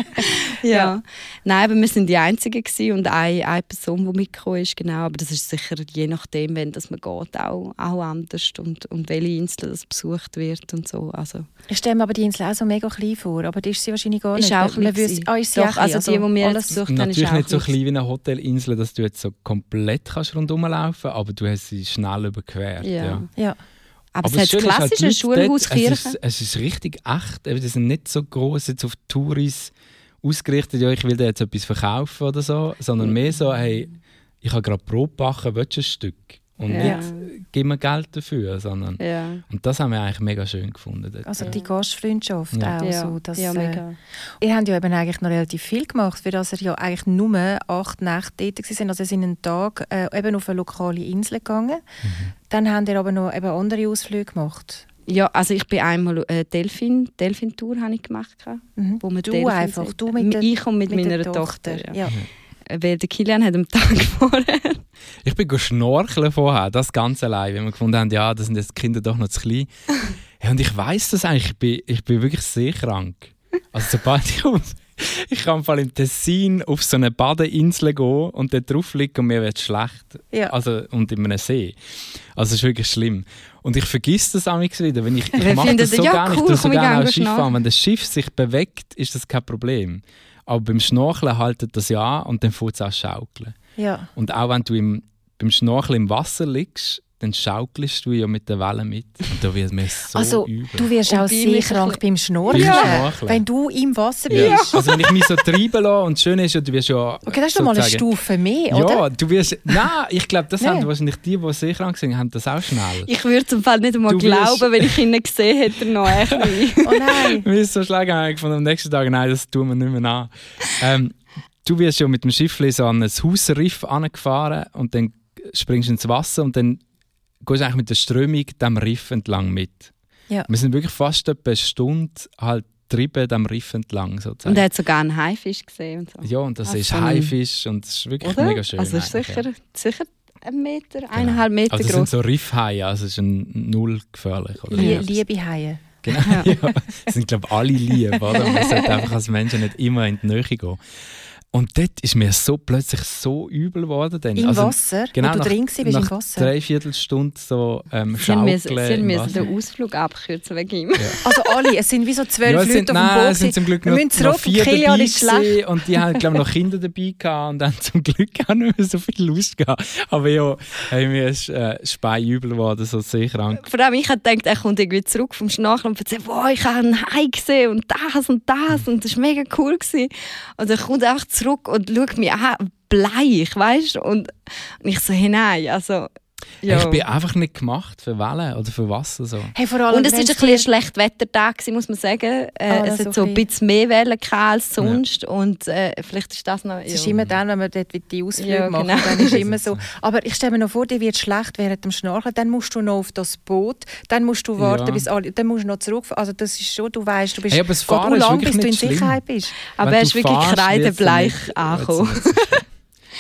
ja. ja. Nein, aber wir sind die Einzigen gewesen und eine, eine Person, die mitgekommen ist, genau, aber das ist sicher je nachdem, wenn das man geht, auch, auch anders und, und welche Insel das besucht wird und so. Also. Ich stelle mir aber die Insel auch so mega klein vor, aber die ist sie wahrscheinlich gar nicht. Ist auch klein wüsste, ah, ist sie Doch, auch klein? also die, die wir alles jetzt besucht haben, ist natürlich auch nicht so klein klein wie eine Hotelinsel, dass du jetzt so komplett kannst rundherum laufen, aber du hast sie schnell überquert. Ja. Ja. Ja. Aber, aber es hat klassische halt Schulhauskirche. Es ist, es ist richtig echt. Die sind nicht so groß jetzt auf Touris ausgerichtet, ja, ich will dir jetzt etwas verkaufen oder so, sondern mehr so, hey, ich habe gerade Brot gebacken, willst du ein Stück? Und Ja. nicht, gib mir Geld dafür, sondern... Ja. Und das haben wir eigentlich mega schön gefunden. Dort. Also die Gastfreundschaft Ja. auch Ja. so. Dass, Ja, mega. Äh, ihr habt ja eben eigentlich noch relativ viel gemacht, für das ihr ja eigentlich nur acht Nächte dort waren. Also ihr seid einen Tag äh, eben auf eine lokale Insel gegangen. Mhm. Dann habt ihr aber noch eben andere Ausflüge gemacht. Ja, also ich bin einmal äh, Delfin, Delfin-Tour habe ich gemacht. Mhm. Wo man Du Delfin einfach, sieht. du mit der, Ich und mit, mit meiner der Tochter. Tochter. ja. Ja. Weil der Kilian hat am Tag vorher. Ich bin schnorcheln vorher, das ganz allein, weil wir gefunden haben, ja, das sind jetzt die Kinder doch noch zu klein. Ja, und ich weiss das eigentlich, ich bin, ich bin wirklich sehr krank. Also sobald ich auf, ich kann im im Tessin auf so eine Badeinsel gehen und dort drauf liegen und mir wird schlecht. Ja. Also, und in einem See. Also es ist wirklich schlimm. Und ich vergesse das auch wieder. Wenn ich ich Wir mache das so ja, gerne, cool, ich tue so komm, ich gerne gehe auch Schiff schnorcheln. fahren. Wenn das Schiff sich bewegt, ist das kein Problem. Aber beim Schnorcheln haltet das ja an und dann fängt es an zu schaukeln. Ja. Und auch wenn du im, beim Schnorcheln im Wasser liegst, dann schaukelst du ja mit der Welle mit. Und da wird mir so Also übel. du wirst Und auch bei sehr mir krank ein beim Schnorcheln, Beim Schnorcheln. wenn du im Wasser bist. Ja. Also wenn ich mich so treiben lasse und das Schöne ist ja, du wirst ja Okay, das ist doch mal eine sozusagen- Stufe mehr, Ja, oder? du wirst... Nein, ich glaube, das Nein. haben wahrscheinlich die, die sehr krank sind, haben das auch schnell. Ich würde zum Fall nicht einmal Du wirst- glauben, wenn ich ihn nicht gesehen hätte, noch echt nicht. Oh nein. Mir ist so schlecht von am nächsten Tag, nein, das tun wir nicht mehr an. Ähm, du wirst ja mit dem Schiff so an ein Hausriff angefahren und dann springst du ins Wasser und dann gehst du eigentlich mit der Strömung dem Riff entlang mit. Ja. Wir sind wirklich fast etwa eine Stunde halt treiben dem Riff entlang sozusagen. Und er hat sogar einen Haifisch gesehen. Und so. Ja, und das Also ist so ein- Haifisch und es ist wirklich Oder? mega schön. Also es ist eigentlich, sicher, ja. sicher ein Meter, eineinhalb Meter Also es groß. sind so Riffhaie, also es ist ein null gefährlich. Oder Lie wie? liebe Haie. Genau, ja. Es sind glaube ich alle lieb, oder? Man sollte einfach als Menschen nicht immer in die Nähe gehen. Und dort ist mir so plötzlich so übel geworden. Dann. Im also, Wasser? Genau, Wo du nach, drin warst, nach im Wasser? dreiviertel Stunde so ähm, Sie haben müssen, schaukeln sie im müssen Wasser. den Ausflug abkürzen wegen ihm. Also alle, es sind wie so zwölf Ja, es Leute sind, auf dem nein, Boot. es sind zum Glück Wir noch, müssen noch zurück, vier Kilian dabei ist schlecht. gewesen und die haben glaube ich noch Kinder dabei gehabt und haben zum Glück auch nicht mehr so viel Lust gehabt. Aber ja, hey, mir ist äh, speiübel geworden, so sehr krank. Vor allem ich habe gedacht, er kommt irgendwie zurück vom Schnorcheln und erzählt, wow, ich habe einen Hai gesehen und das und das und das war mega cool gewesen. Und er kommt einfach zurück und schaut mich an, bleich, weißt du? Und ich so, hey, nein, also... Ja. Ich bin einfach nicht gemacht für Wellen oder für Wasser. So. Hey, vor allem, Und es war ein wenn's bisschen ein schlechter Wettertag, muss man sagen. Äh, Ah, es das hat so okay. ein bisschen mehr Wellen gehabt als sonst. Und äh, vielleicht ist das noch... Es ist ja. immer dann, wenn man dort die Ausflüge Ja, macht, genau. dann ist immer so. Aber ich stelle mir noch vor, dir wird schlecht während dem Schnorcheln, dann musst du noch auf das Boot, dann musst du warten, Ja. bis alle, dann musst du noch zurückfahren. Also das ist schon, du weißt, du bist, Hey, aber das geht Fahren auch ist lang, wirklich bis du in nicht schlimm. Sicherheit bist. Aber Wenn er du ist wirklich fahrst, kreidebleich wird's nicht- angekommen. wird's nicht so schlimm.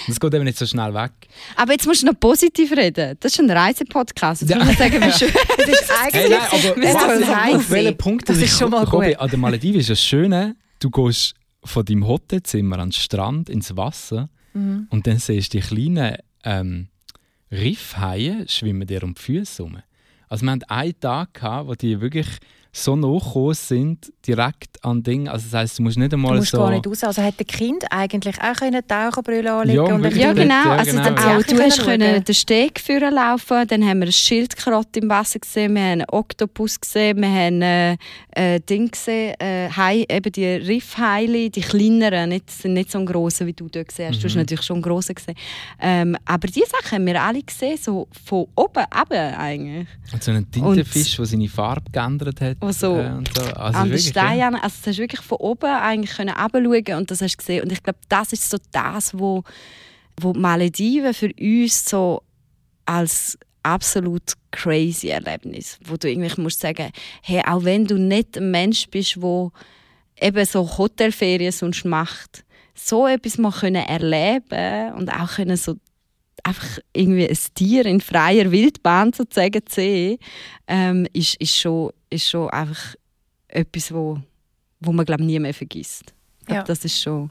Das geht eben nicht so schnell weg. Aber jetzt musst du noch positiv reden. Das ist ein Reisepodcast. Jetzt Ja. muss man sagen, wie schön. Das ist eigentlich Hey, nein, aber wie so was ein ich- auf Heimweh. welchen Punkt Das ich ist schon mal gekommen bin, gut. an der Malediven ist das Schöne, du gehst von deinem Hotelzimmer an den Strand, ins Wasser Mhm. und dann siehst du die kleinen ähm, Riffhaie schwimmen dir um die Füße herum. Also wir hatten einen Tag, gehabt, wo die wirklich so nachgekommen sind, direkt an Ding. Also das heisst, du musst nicht einmal Du musst so... gar nicht raus. Also hat der Kind eigentlich auch können Taucherbrille anlegen Ja, und wirklich. Ja, ein genau. Ja, Also genau. dann Ja. auch, du hast Schauen. können den Steg führen laufen, dann haben wir ein Schildkröte im Wasser gesehen, wir haben einen Oktopus gesehen, wir haben äh, äh, Ding gesehen, äh, Hai, eben die Riffhaie, die kleineren, nicht, sind nicht so grosse, wie du dort gesehen hast. Du hast Mhm. natürlich schon grosse gesehen. Ähm, aber diese Sachen haben wir alle gesehen, so von oben eben eigentlich. Und so einen Tintenfisch, der seine Farbe geändert hat. Oh, so. äh, und so. Also An den wirklich, Stein, ja. also du hast wirklich von oben eigentlich können runterschauen und das hast du gesehen. Und ich glaube, das ist so das, wo, wo die Malediven für uns so als absolut crazy Erlebnis, wo du irgendwie musst sagen, hey, auch wenn du nicht ein Mensch bist, wo eben so Hotelferien sonst macht, so etwas mal können erleben und auch können so einfach irgendwie ein Tier in freier Wildbahn sozusagen zu sehen, ähm, ist, ist, schon, ist schon einfach etwas, wo, wo man glaube nie mehr vergisst. Ich glaub, Ja. Das ist schon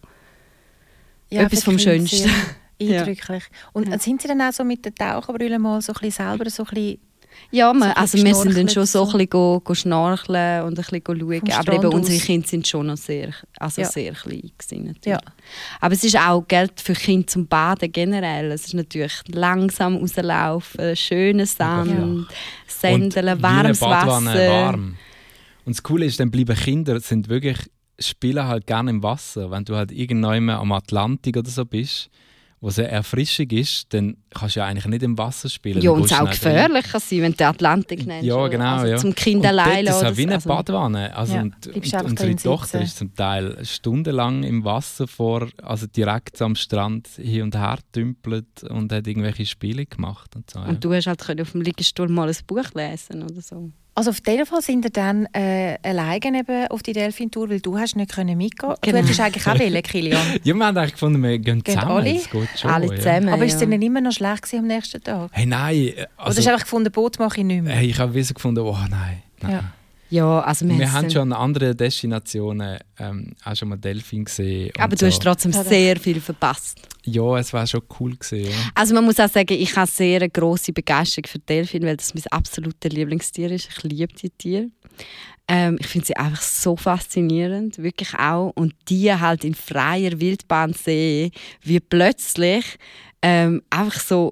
Ja, etwas vom für Kinder Schönsten. sehr Eindrücklich. Und Ja. sind Sie dann auch so mit der Taucherbrille mal so ein bisschen selber so ein bisschen Ja, man, So ein also bisschen wir sind dann schon geschnorchelt so so. ein bisschen go, go schnorcheln und ein bisschen go schauen. Vom Aber eben Strand unsere aus. Kinder sind schon noch sehr, also Ja. sehr klein gewesen, natürlich. Ja. Aber es ist auch Geld für Kinder zum Baden generell. Es ist natürlich langsam rauslaufen, schöner Sand, Sändeln, Und wie warmes eine Badwanne Wasser. warm. Und das Coole ist, dann bleiben Kinder, sind wirklich, spielen halt gerne im Wasser. Wenn du halt irgendwann am Atlantik oder so bist, wo es eine Erfrischung ist, dann kannst du ja eigentlich nicht im Wasser spielen. Ja, Dann und es gehst auch du schnell gefährlich kann sein, wenn du den Atlantik nennst. Ja, oder? genau. Also ja. zum Kind und alleine. dort ist oder es wie so. eine Also, Badwanne. Also Ja, und, bleibst und einfach unsere drin Tochter sitzen. ist zum Teil stundenlang im Wasser vor, also direkt am Strand hin und her dümpelt und hat irgendwelche Spiele gemacht. Und, so, ja. und du hast halt können auf dem Liegestuhl mal ein Buch lesen oder so. Also auf jeden Fall sind ihr dann äh, alleine eben auf die Delfin-Tour, weil du hast nicht können mitgehen. Genau. Du hättest eigentlich auch wollen, Kilian. Ja, wir haben eigentlich gefunden, wir gehen Gehen zusammen. alle? Das geht schon, Alle ja. zusammen. Aber ist es ja. dir nicht immer noch schlecht gewesen am nächsten Tag? Hey, nein. Oder Also, hast du einfach gefunden, Boot mache ich nicht mehr? hey, ich habe so gefunden, oh nein. nein. Ja. Ja, also wir, Wir haben sind- schon an anderen Destinationen ähm, auch schon mal Delfin gesehen. und Aber du so. hast trotzdem Ja, doch. sehr viel verpasst. Ja, es war schon cool gewesen. Ja. Also man muss auch sagen, ich habe sehr eine grosse Begeisterung für Delfine, weil das mein absolutes Lieblingstier ist. Ich liebe die Tiere. Ähm, ich finde sie einfach so faszinierend, wirklich auch. Und die halt in freier Wildbahn sehen, wie plötzlich ähm, einfach so,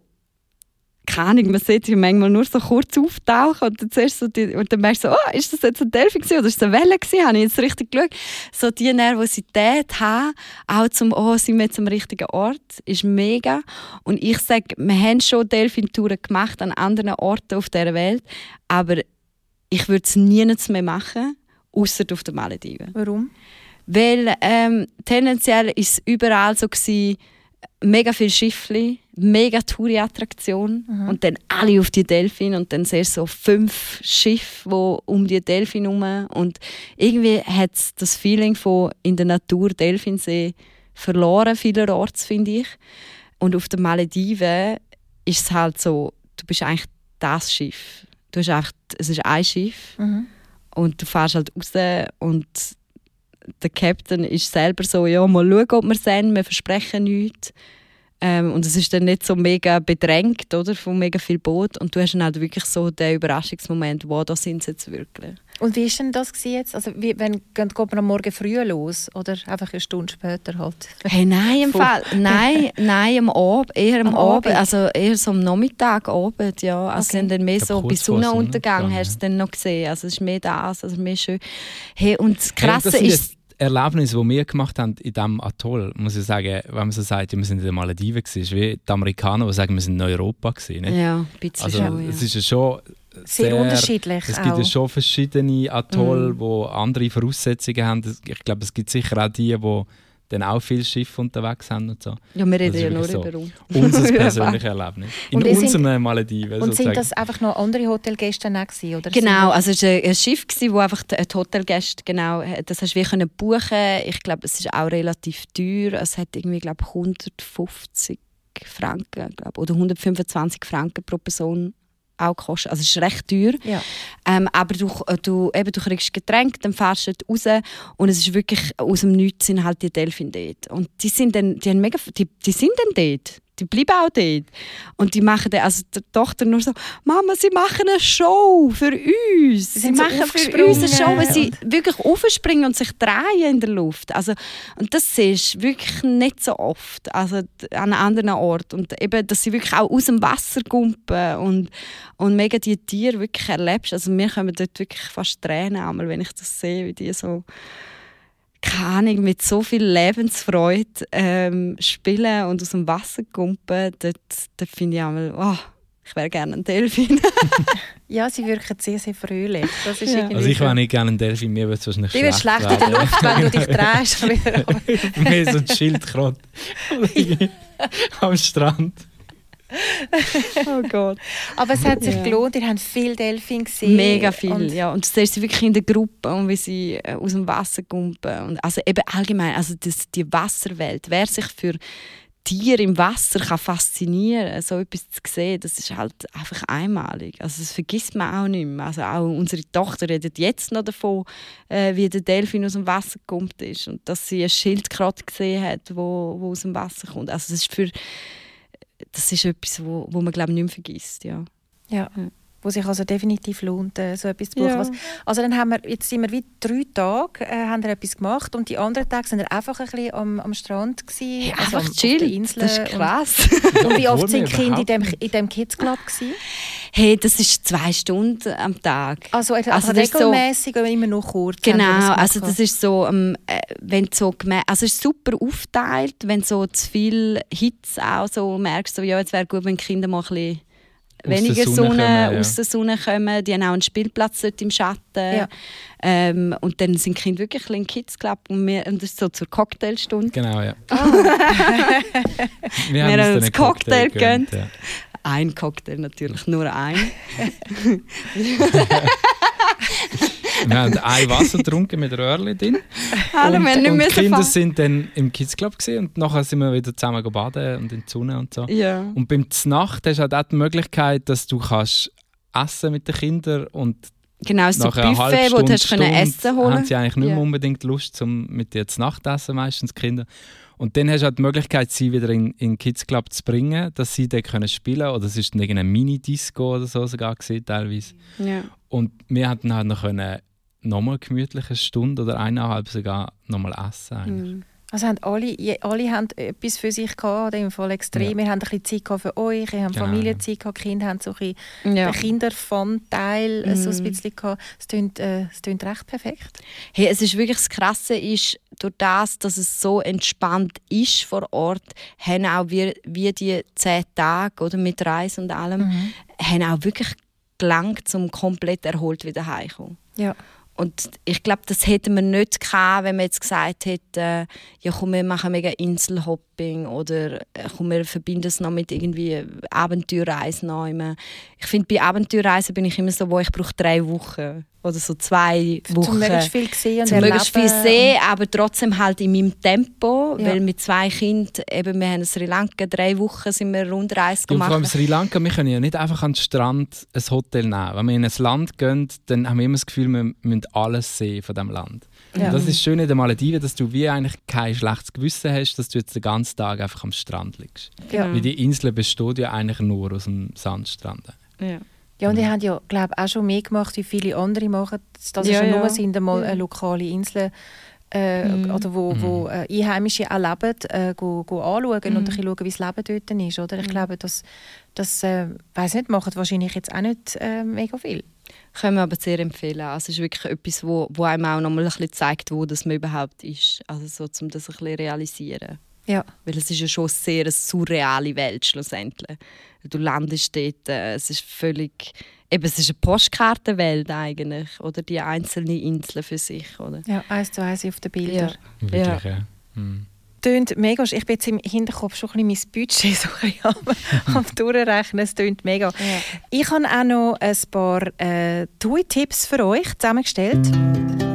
keine Ahnung, man sieht sie manchmal nur so kurz auftauchen und dann, zuerst so die, und dann merkst du so, oh, ist das jetzt ein Delfin gewesen oder ist das eine Welle gewesen? Habe ich jetzt richtig geschaut? So die Nervosität haben, auch zum, oh, sind wir jetzt am richtigen Ort, ist mega. Und ich sage, wir haben schon Delfintouren gemacht an anderen Orten auf dieser Welt, aber ich würde es nie mehr machen, außer auf den Malediven. Warum? Weil ähm, tendenziell war es überall so gewesen, mega viele Schiffli, mega Touri-Attraktion Mhm. und dann alle auf die Delfin und dann sehr so fünf Schiffe wo um die Delfin herum und irgendwie hat es das Feeling von in der Natur Delfinsee verloren vielerorts, finde ich. Und auf den Malediven ist es halt so, du bist eigentlich das Schiff. Du hast einfach, es ist ein Schiff Mhm. und du fährst halt raus und der Captain ist selber so, ja, mal schauen, ob wir sehen, wir versprechen nichts. Ähm, und es ist dann nicht so mega bedrängt, oder, von mega viel Boot. Und du hast dann halt wirklich so den Überraschungsmoment, wo da sind sie jetzt wirklich. Und wie war denn das gewesen jetzt? Also wie, wenn, geht man am Morgen früh los oder einfach eine Stunde später halt? Hey, nein, im Voll. Fall, nein, nein, am Abend, eher am, Am Abend, Abend? also eher so am Nachmittag, Abend, ja. Also Okay. sind dann mehr Ich glaub, so kurz bei vor Sonnenuntergang Sonnenuntergang, hast du es dann noch gesehen. Also es ist mehr das, also mehr schön. Hey, und das Hey, und Krasse das sind ist, jetzt Erlebnisse, die wir gemacht haben in diesem Atoll, muss ich sagen, wenn man so sagt, ja, wir sind in den Malediven, es ist wie die Amerikaner, die sagen, wir sind in Europa gewesen, nicht? ja, ein bisschen Also schon, ja. es ist ja schon Sehr, sehr unterschiedlich Es gibt ja auch. schon verschiedene Atoll, Mhm. die andere Voraussetzungen haben. Das- Ich glaube, es gibt sicher auch die, die dann auch viele Schiffe unterwegs haben und so. Ja, wir reden Das ist ja nur wirklich so. über uns. Unser persönliches Erlebnis. In Und ihr sind- unseren Malediven Und sozusagen. sind das einfach noch andere Hotelgäste dann auch gewesen, oder? Genau, Sind also es war ein Schiff, das einfach die die Hotelgäste, genau, das hast du wie können buchen. Ich glaube, es ist auch relativ teuer. Es hat irgendwie, glaube ich, hundertfünfzig Franken, glaube oder hundertfünfundzwanzig Franken pro Person auch kostet. Also es ist recht teuer. Ja. Ähm, aber du, du, eben, du kriegst Getränke, dann fährst du dort raus und es ist wirklich, aus dem Nichts sind halt die Delfine dort. Und die sind dann, die haben mega, die, die sind dann dort. Die bleiben auch dort. Und die machen dann, also die Tochter nur so, Mama, sie machen eine Show für uns. Sie, sie machen so für uns eine Show, weil sie wirklich aufspringen und sich drehen in der Luft. Also, und das siehst du wirklich nicht so oft, also an einem anderen Ort. Und eben, dass sie wirklich auch aus dem Wasser kumpen und, und mega die Tiere wirklich erlebst. Also mir kommen dort wirklich fast Tränen einmal, wenn ich das sehe, wie die so keine Ahnung, mit so viel Lebensfreude ähm, spielen und aus dem Wasser kumpen, dort, dort finde ich einmal, oh, ich wäre gerne ein Delfin. Ja, sie wirken sehr, sehr fröhlich. Das ist ja. Also ich wäre nicht gerne ein Delfin, mir würde es wahrscheinlich schlecht schlecht schlecht in der Luft, wenn du dich drehst. Mehr so ein Schildkröte am Strand. Oh Gott. Aber es hat sich ja. gelohnt, ihr habt viele Delfine gesehen. Mega viel, und ja. Und du siehst sie wirklich in der Gruppe und wie sie äh, aus dem Wasser kumpen. Und also eben allgemein, also das, die Wasserwelt, wer sich für Tiere im Wasser kann faszinieren, so etwas zu sehen, das ist halt einfach einmalig. Also das vergisst man auch nicht mehr. Also auch unsere Tochter redet jetzt noch davon, äh, wie der Delfin aus dem Wasser gekommen ist und dass sie ein Schildkröte gesehen hat, wo, wo aus dem Wasser kommt. Also das ist für Das ist etwas, wo, wo man glaube ich, nicht mehr vergisst. Ja. Ja. Ja. Wo sich also definitiv lohnt, so etwas zu buchen. Ja. Was, also dann haben wir, jetzt sind wir wie drei Tage, äh, haben wir etwas gemacht und die anderen Tage sind wir einfach ein bisschen am, am Strand gewesen, Ja, also einfach am, chill. auf der Insel. Das ist krass. Und, und wie oft sind wir Kinder in dem, überhaupt in dem Kids Club gewesen? Hey, das ist zwei Stunden am Tag. Also, also, Also das ist regelmäßig, aber immer noch kurz. haben wir Genau, das also gemacht. das ist so, ähm, äh, wenn so gemä- also es ist super aufgeteilt, wenn so zu viel Hitze auch so merkst, so, ja, jetzt wäre gut, wenn die Kinder mal ein bisschen weniger Sonne Sonne, kommen, ja. aus der Sonne kommen. Die haben auch einen Spielplatz dort im Schatten. Ja. Ähm, und dann sind die Kinder wirklich ein bisschen im Kids Club und, wir, und das ist so zur Cocktailstunde. Genau, ja. Ah. Wir Wir haben haben uns dann uns einen Cocktail gegönnt, ja. Ein Cocktail natürlich, nur ein. Wir haben ein Wasser getrunken mit Röhrchen drin. Hallo, und wir haben nicht und die müssen Kinder fahren. sind dann im Kids Club gewesen, und nachher sind wir wieder zusammen baden und in die Sonne und so. Ja. Und beim Znacht hast du halt auch die Möglichkeit, dass du kannst essen mit den Kindern und Genau, es ist so nach ein einer halben Buffet, wo du Stunde, hast können Stunde Essen holen. haben sie eigentlich nicht Ja. mehr unbedingt Lust, um mit dir zu Nacht essen, meistens die Kinder. Und dann hast du halt die Möglichkeit, sie wieder in, in den Kids Club zu bringen, dass sie dort können spielen können. Oder es war irgendeine Mini-Disco oder so sogar gewesen, teilweise. Ja. Und wir hatten halt noch können nochmal gemütlich eine Stunde oder eineinhalb sogar nochmal essen. Eigentlich. Mhm. Also haben alle, je- alle haben etwas für sich gehabt, im Fall extrem. Ja. Wir haben ein bisschen Zeit gehabt für euch, wir haben Genau, Familienzeit gehabt, die Kinder haben so ein bisschen Ja. den Kinderfun-Teil äh, so ein Mhm. bisschen gehabt. Es klingt, äh, es klingt recht perfekt. Hey, es ist wirklich das Krasse ist, durch das, dass es so entspannt ist vor Ort, haben auch wir, wie die zehn Tage oder mit Reise und allem, Mhm. haben auch wirklich gelangt, um komplett erholt wieder heimzukommen. Ja. Und ich glaube, das hätten wir nicht gehabt, wenn wir jetzt gesagt hätten, ja komm, wir machen mega Inselhopping oder äh, komm, wir verbinden es noch mit irgendwie Abenteuerreisen. noch immer. Ich finde, bei Abenteuerreisen bin ich immer so, wo ich brauche drei Wochen oder so zwei Wochen. Zum möglichst viel sehen und Zum möglichst viel erleben. sehen, aber trotzdem halt in meinem Tempo, Ja. weil mit zwei Kindern, eben, wir haben in Sri Lanka, drei Wochen sind wir Rundreise Ja, und vor allem gemacht. Sri Lanka, wir können ja nicht einfach an den Strand ein Hotel nehmen. Wenn wir in ein Land gehen, dann haben wir immer das Gefühl, wir müssen alles sehen von diesem Land. Ja. Und das ist schön in den Malediven, dass du wie eigentlich kein schlechtes Gewissen hast, dass du jetzt den ganzen Tag einfach am Strand liegst. Ja. Weil die Insel besteht ja eigentlich nur aus dem Sandstrand. Ja. Ja, und ihr habt ja, glaube auch schon mehr gemacht, wie viele andere machen. Das Ja, ist ja, ja. nur sind einmal Ja. eine lokale Insel, äh, Mhm. oder wo, wo äh, Einheimische auch leben, äh, go, go anschauen und ein bisschen schauen, wie das Leben dort ist. Oder? Ich glaube, das, das äh, weiss nicht, machen wahrscheinlich jetzt auch nicht äh, mega viel. Können wir aber sehr empfehlen. Also es ist wirklich etwas, wo, wo einem auch noch mal ein bisschen zeigt, wo das man überhaupt ist. Also so, um das ein bisschen realisieren. Ja. Weil es ist ja schon sehr eine surreale Welt schlussendlich. Du landest dort, äh, es ist völlig... Eben, es ist eine Postkartenwelt eigentlich. Oder die einzelnen Inseln für sich. Oder? Ja, eins zu eins auf den Bildern. Ja. Wirklich, ja. Mhm. Tönt mega. Ich bin jetzt im Hinterkopf schon ein bisschen mein Budget so ein bisschen am, am durchrechnen. Es tönt mega. Ja. Ich habe auch noch ein paar äh, Tui-Tipps für euch zusammengestellt.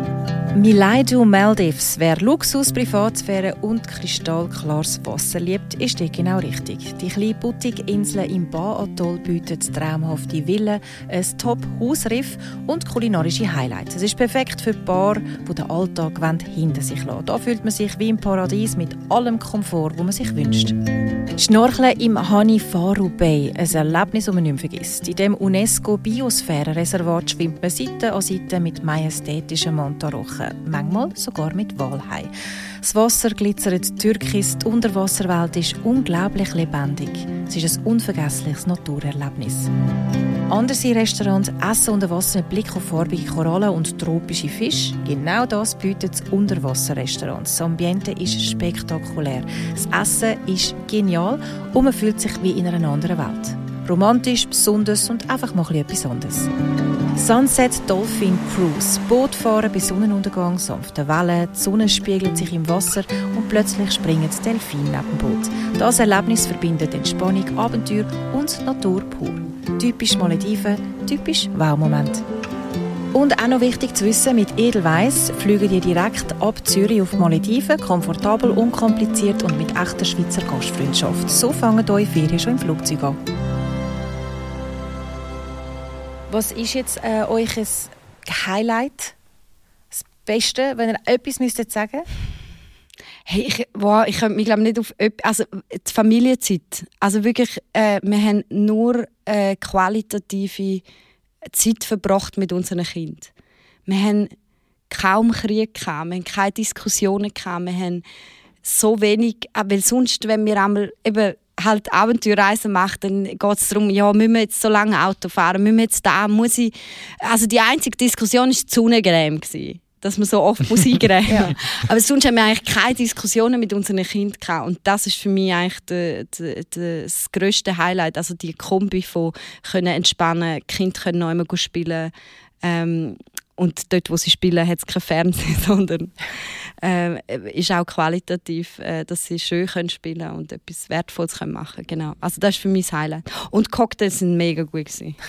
Milaidu Maldives. Wer Luxus, Privatsphäre und kristallklares Wasser liebt, ist dort genau richtig. Die kleine Boutique-Insel im Ba-Atoll bietet traumhafte Villen, ein Top-Hausriff und kulinarische Highlights. Es ist perfekt für Paare, die den Alltag hinter sich lassen. Da fühlt man sich wie im Paradies mit allem Komfort, wo man sich wünscht. Schnorcheln im Hanifaru Bay, ein Erlebnis, das man nicht mehr vergisst. In dem UNESCO-Biosphärenreservat schwimmt man Seite an Seite mit majestätischen Mantarochen, manchmal sogar mit Walhai. Das Wasser glitzert türkis, die Unterwasserwelt ist unglaublich lebendig. Es ist ein unvergessliches Naturerlebnis. Andersee-Restaurants essen unter Wasser mit Blick auf farbige Korallen und tropische Fische. Genau das bietet das Unterwasserrestaurant. Das Ambiente ist spektakulär. Das Essen ist genial und man fühlt sich wie in einer anderen Welt. Romantisch, besonders und einfach mal etwas anderes. Sunset Dolphin Cruise. Bootfahren bei Sonnenuntergang, sanfte Wellen, die Sonne spiegelt sich im Wasser und plötzlich springen die Delfine neben dem Boot. Das Erlebnis verbindet Entspannung, Abenteuer und Natur pur. Typisch Malediven, typisch Wow-Moment. Und auch noch wichtig zu wissen, mit Edelweiss fliegen ihr direkt ab Zürich auf Malediven, komfortabel, unkompliziert und mit echter Schweizer Gastfreundschaft. So fangen eure Ferien schon im Flugzeug an. Was ist jetzt äh, euch ein Highlight? Das Beste, wenn ihr etwas müsstet sagen? Hey, ich, wow, ich könnte mich glaube nicht auf also die Familienzeit. Also wirklich, äh, wir haben nur äh, qualitative Zeit verbracht mit unseren Kindern. Wir haben kaum Krieg gehabt, wir haben keine Diskussionen gehabt, wir haben so wenig, weil sonst, wenn wir einmal eben halt Abenteuerreisen macht, dann geht es darum, ja, müssen wir jetzt so lange Auto fahren, müssen wir jetzt da, muss ich... Also die einzige Diskussion war die Sonnencreme, dass man so oft muss eingreifen. Ja. Aber sonst haben wir eigentlich keine Diskussionen mit unseren Kindern gehabt. Und das ist für mich eigentlich de, de, de, das grösste Highlight, also die Kombi von können entspannen, die Kinder können noch immer spielen, ähm, und dort, wo sie spielen, hat es kein Fernsehen, sondern äh, ist auch qualitativ, äh, dass sie schön können spielen und etwas Wertvolles können machen können. Genau. Also das ist für mich das Highlight. Und die Cocktails waren mega gut.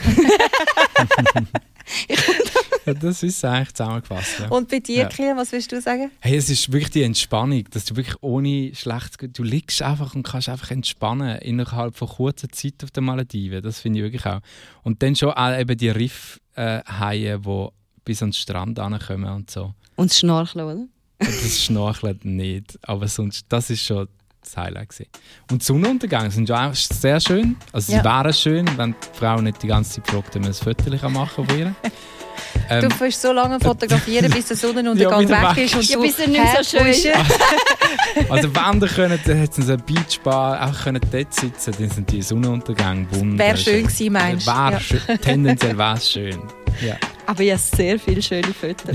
Ja, das ist eigentlich zusammengefasst. Ja. Und bei dir, ja. Kilian, was willst du sagen? Hey, es ist wirklich die Entspannung, dass du wirklich ohne schlechtes Gefühl, du liegst einfach und kannst einfach entspannen innerhalb von kurzer Zeit auf den Malediven. Das finde ich wirklich auch. Und dann schon auch eben die Riffhaie, äh, die bis an den Strand ankommen und so. Und das Schnorcheln, oder? Das Schnorcheln nicht, aber sonst, das ist schon das Highlight gewesen. Und die Sonnenuntergänge sind ja auch sehr schön. Also ja. sie wären schön, wenn die Frau nicht die ganze Zeit fragt, ob man ein Foto machen von ihr. Ähm, du musst so lange fotografieren, bis der Sonnenuntergang ja, weg ist. Und ja, du bis er nicht so schön ist. Also wenn ihr könnt, dann hätten sie eine Beachbar, auch können dort sitzen, dann sind die Sonnenuntergänge wunderschön. Wäre schön gewesen, meinst du? Wär ja. Tendenziell wäre es schön. Ja. Aber ich habe sehr viele schöne Fotos.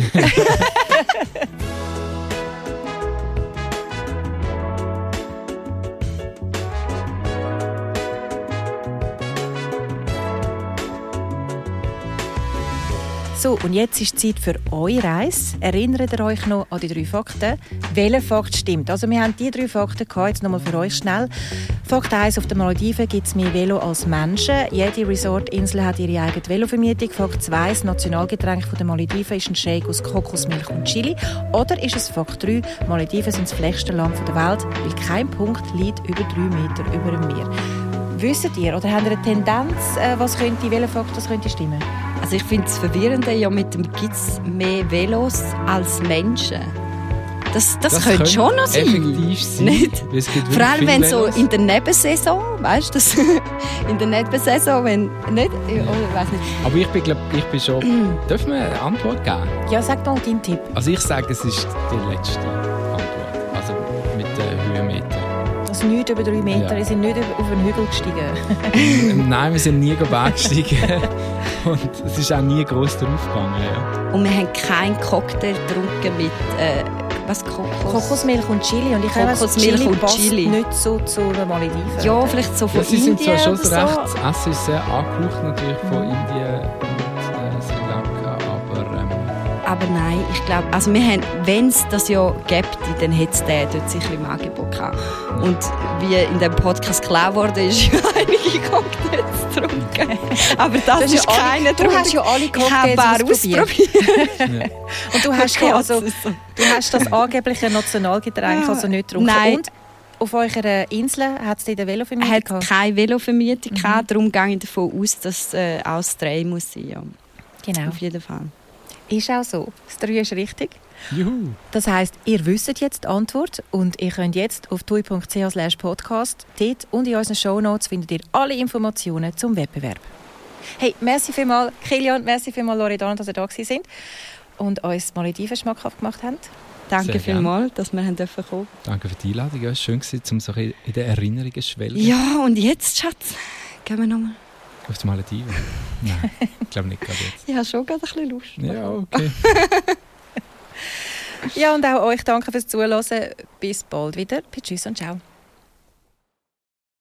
So, und jetzt ist die Zeit für eure Reise. Erinnert ihr euch noch an die drei Fakten? Welcher Fakt stimmt? Also wir haben die drei Fakten gehabt, jetzt nochmal für euch schnell. Fakt eins: Auf den Malediven gibt es mehr Velo als Menschen. Jede Resort-Insel hat ihre eigene Velovermietung. Fakt zwei: Das Nationalgetränk der Malediven ist ein Shake aus Kokosmilch und Chili. Oder ist es Fakt drei: Malediven sind das flächste Land der Welt, weil kein Punkt liegt über drei Meter über dem Meer. Wisst ihr oder habt ihr eine Tendenz, was könnte, welcher Fakt das könnte stimmen? Also ich finde es verwirrende, ja, mit dem gibt es mehr Velos als Menschen. Das, das, das könnte schon noch sein. Effektiv sein. Nicht? Vor allem wenn so in der Nebensaison, weißt du, in der Nebensaison, wenn nicht, oder weiß nicht. Aber ich bin, glaub, ich bin schon. Dürfen wir eine Antwort geben? Ja, sag mal deinen Tipp. Also ich sage, es ist die letzte Antwort. Also mit den Höhenmetern. Also nicht über drei Meter, ja. Wir sind nicht auf einen Hügel gestiegen. Nein, wir sind nie bergstiegen. Und es ist auch nie gross drauf gegangen. Ja. Und wir haben keinen Cocktail getrunken mit äh, was Kokos? Kokosmilch und Chili. Und ich habe Kokosmilch Chili und passt Chili nicht so zu einer Malediven. Ja, vielleicht so von ja, sie Indien. Sie sind zwar schon so. recht, das Essen ist sehr angehaucht natürlich von Indien und äh, Sri Lanka, aber... Ähm, aber nein, ich glaube, also wir haben, wenn es das ja gäbe, dann hätte es den dort sicher im Angebot gehabt. Und wie in dem Podcast klar wurde, ist ja einige Cocktails getrunken. Aber das ist ja keiner Du hast ja alle Cocktails Ich habe ein paar ausprobiert. ausprobiert. Und du hast, Oh ja Gott, also, das ist so. du hast das angebliche Nationalgetränk Ja. also nicht getrunken. Nein. Und auf eurer Insel hat es den Velovermietung Er hat gehabt? keine Velovermietung Mhm. gehabt, darum gehe ich davon aus, dass es äh, auch das drei muss sein. Ja. Genau. Auf jeden Fall. Ist auch so. Das drei ist richtig. Juhu. Das heisst, ihr wisst jetzt die Antwort und ihr könnt jetzt auf tui punkt c h slash podcast dort und in unseren Shownotes findet ihr alle Informationen zum Wettbewerb. Hey, merci vielmals Kilian, merci vielmals Loredana, dass ihr da gewesen sind und uns Malediven schmackhaft gemacht habt. Danke Sehr gern. vielmals, dass wir haben dürfen kommen. Danke für die Einladung. Ja, es war schön, um so in den Erinnerungen zu schwelgen. Ja, und jetzt, Schatz, gehen wir nochmal. Auf die Malediven? Nein, ich glaube nicht gerade jetzt. Ich habe schon gerade ein bisschen Lust. Ja, okay. Ja, und auch euch danke fürs Zuhören. Bis bald wieder. Tschüss und ciao.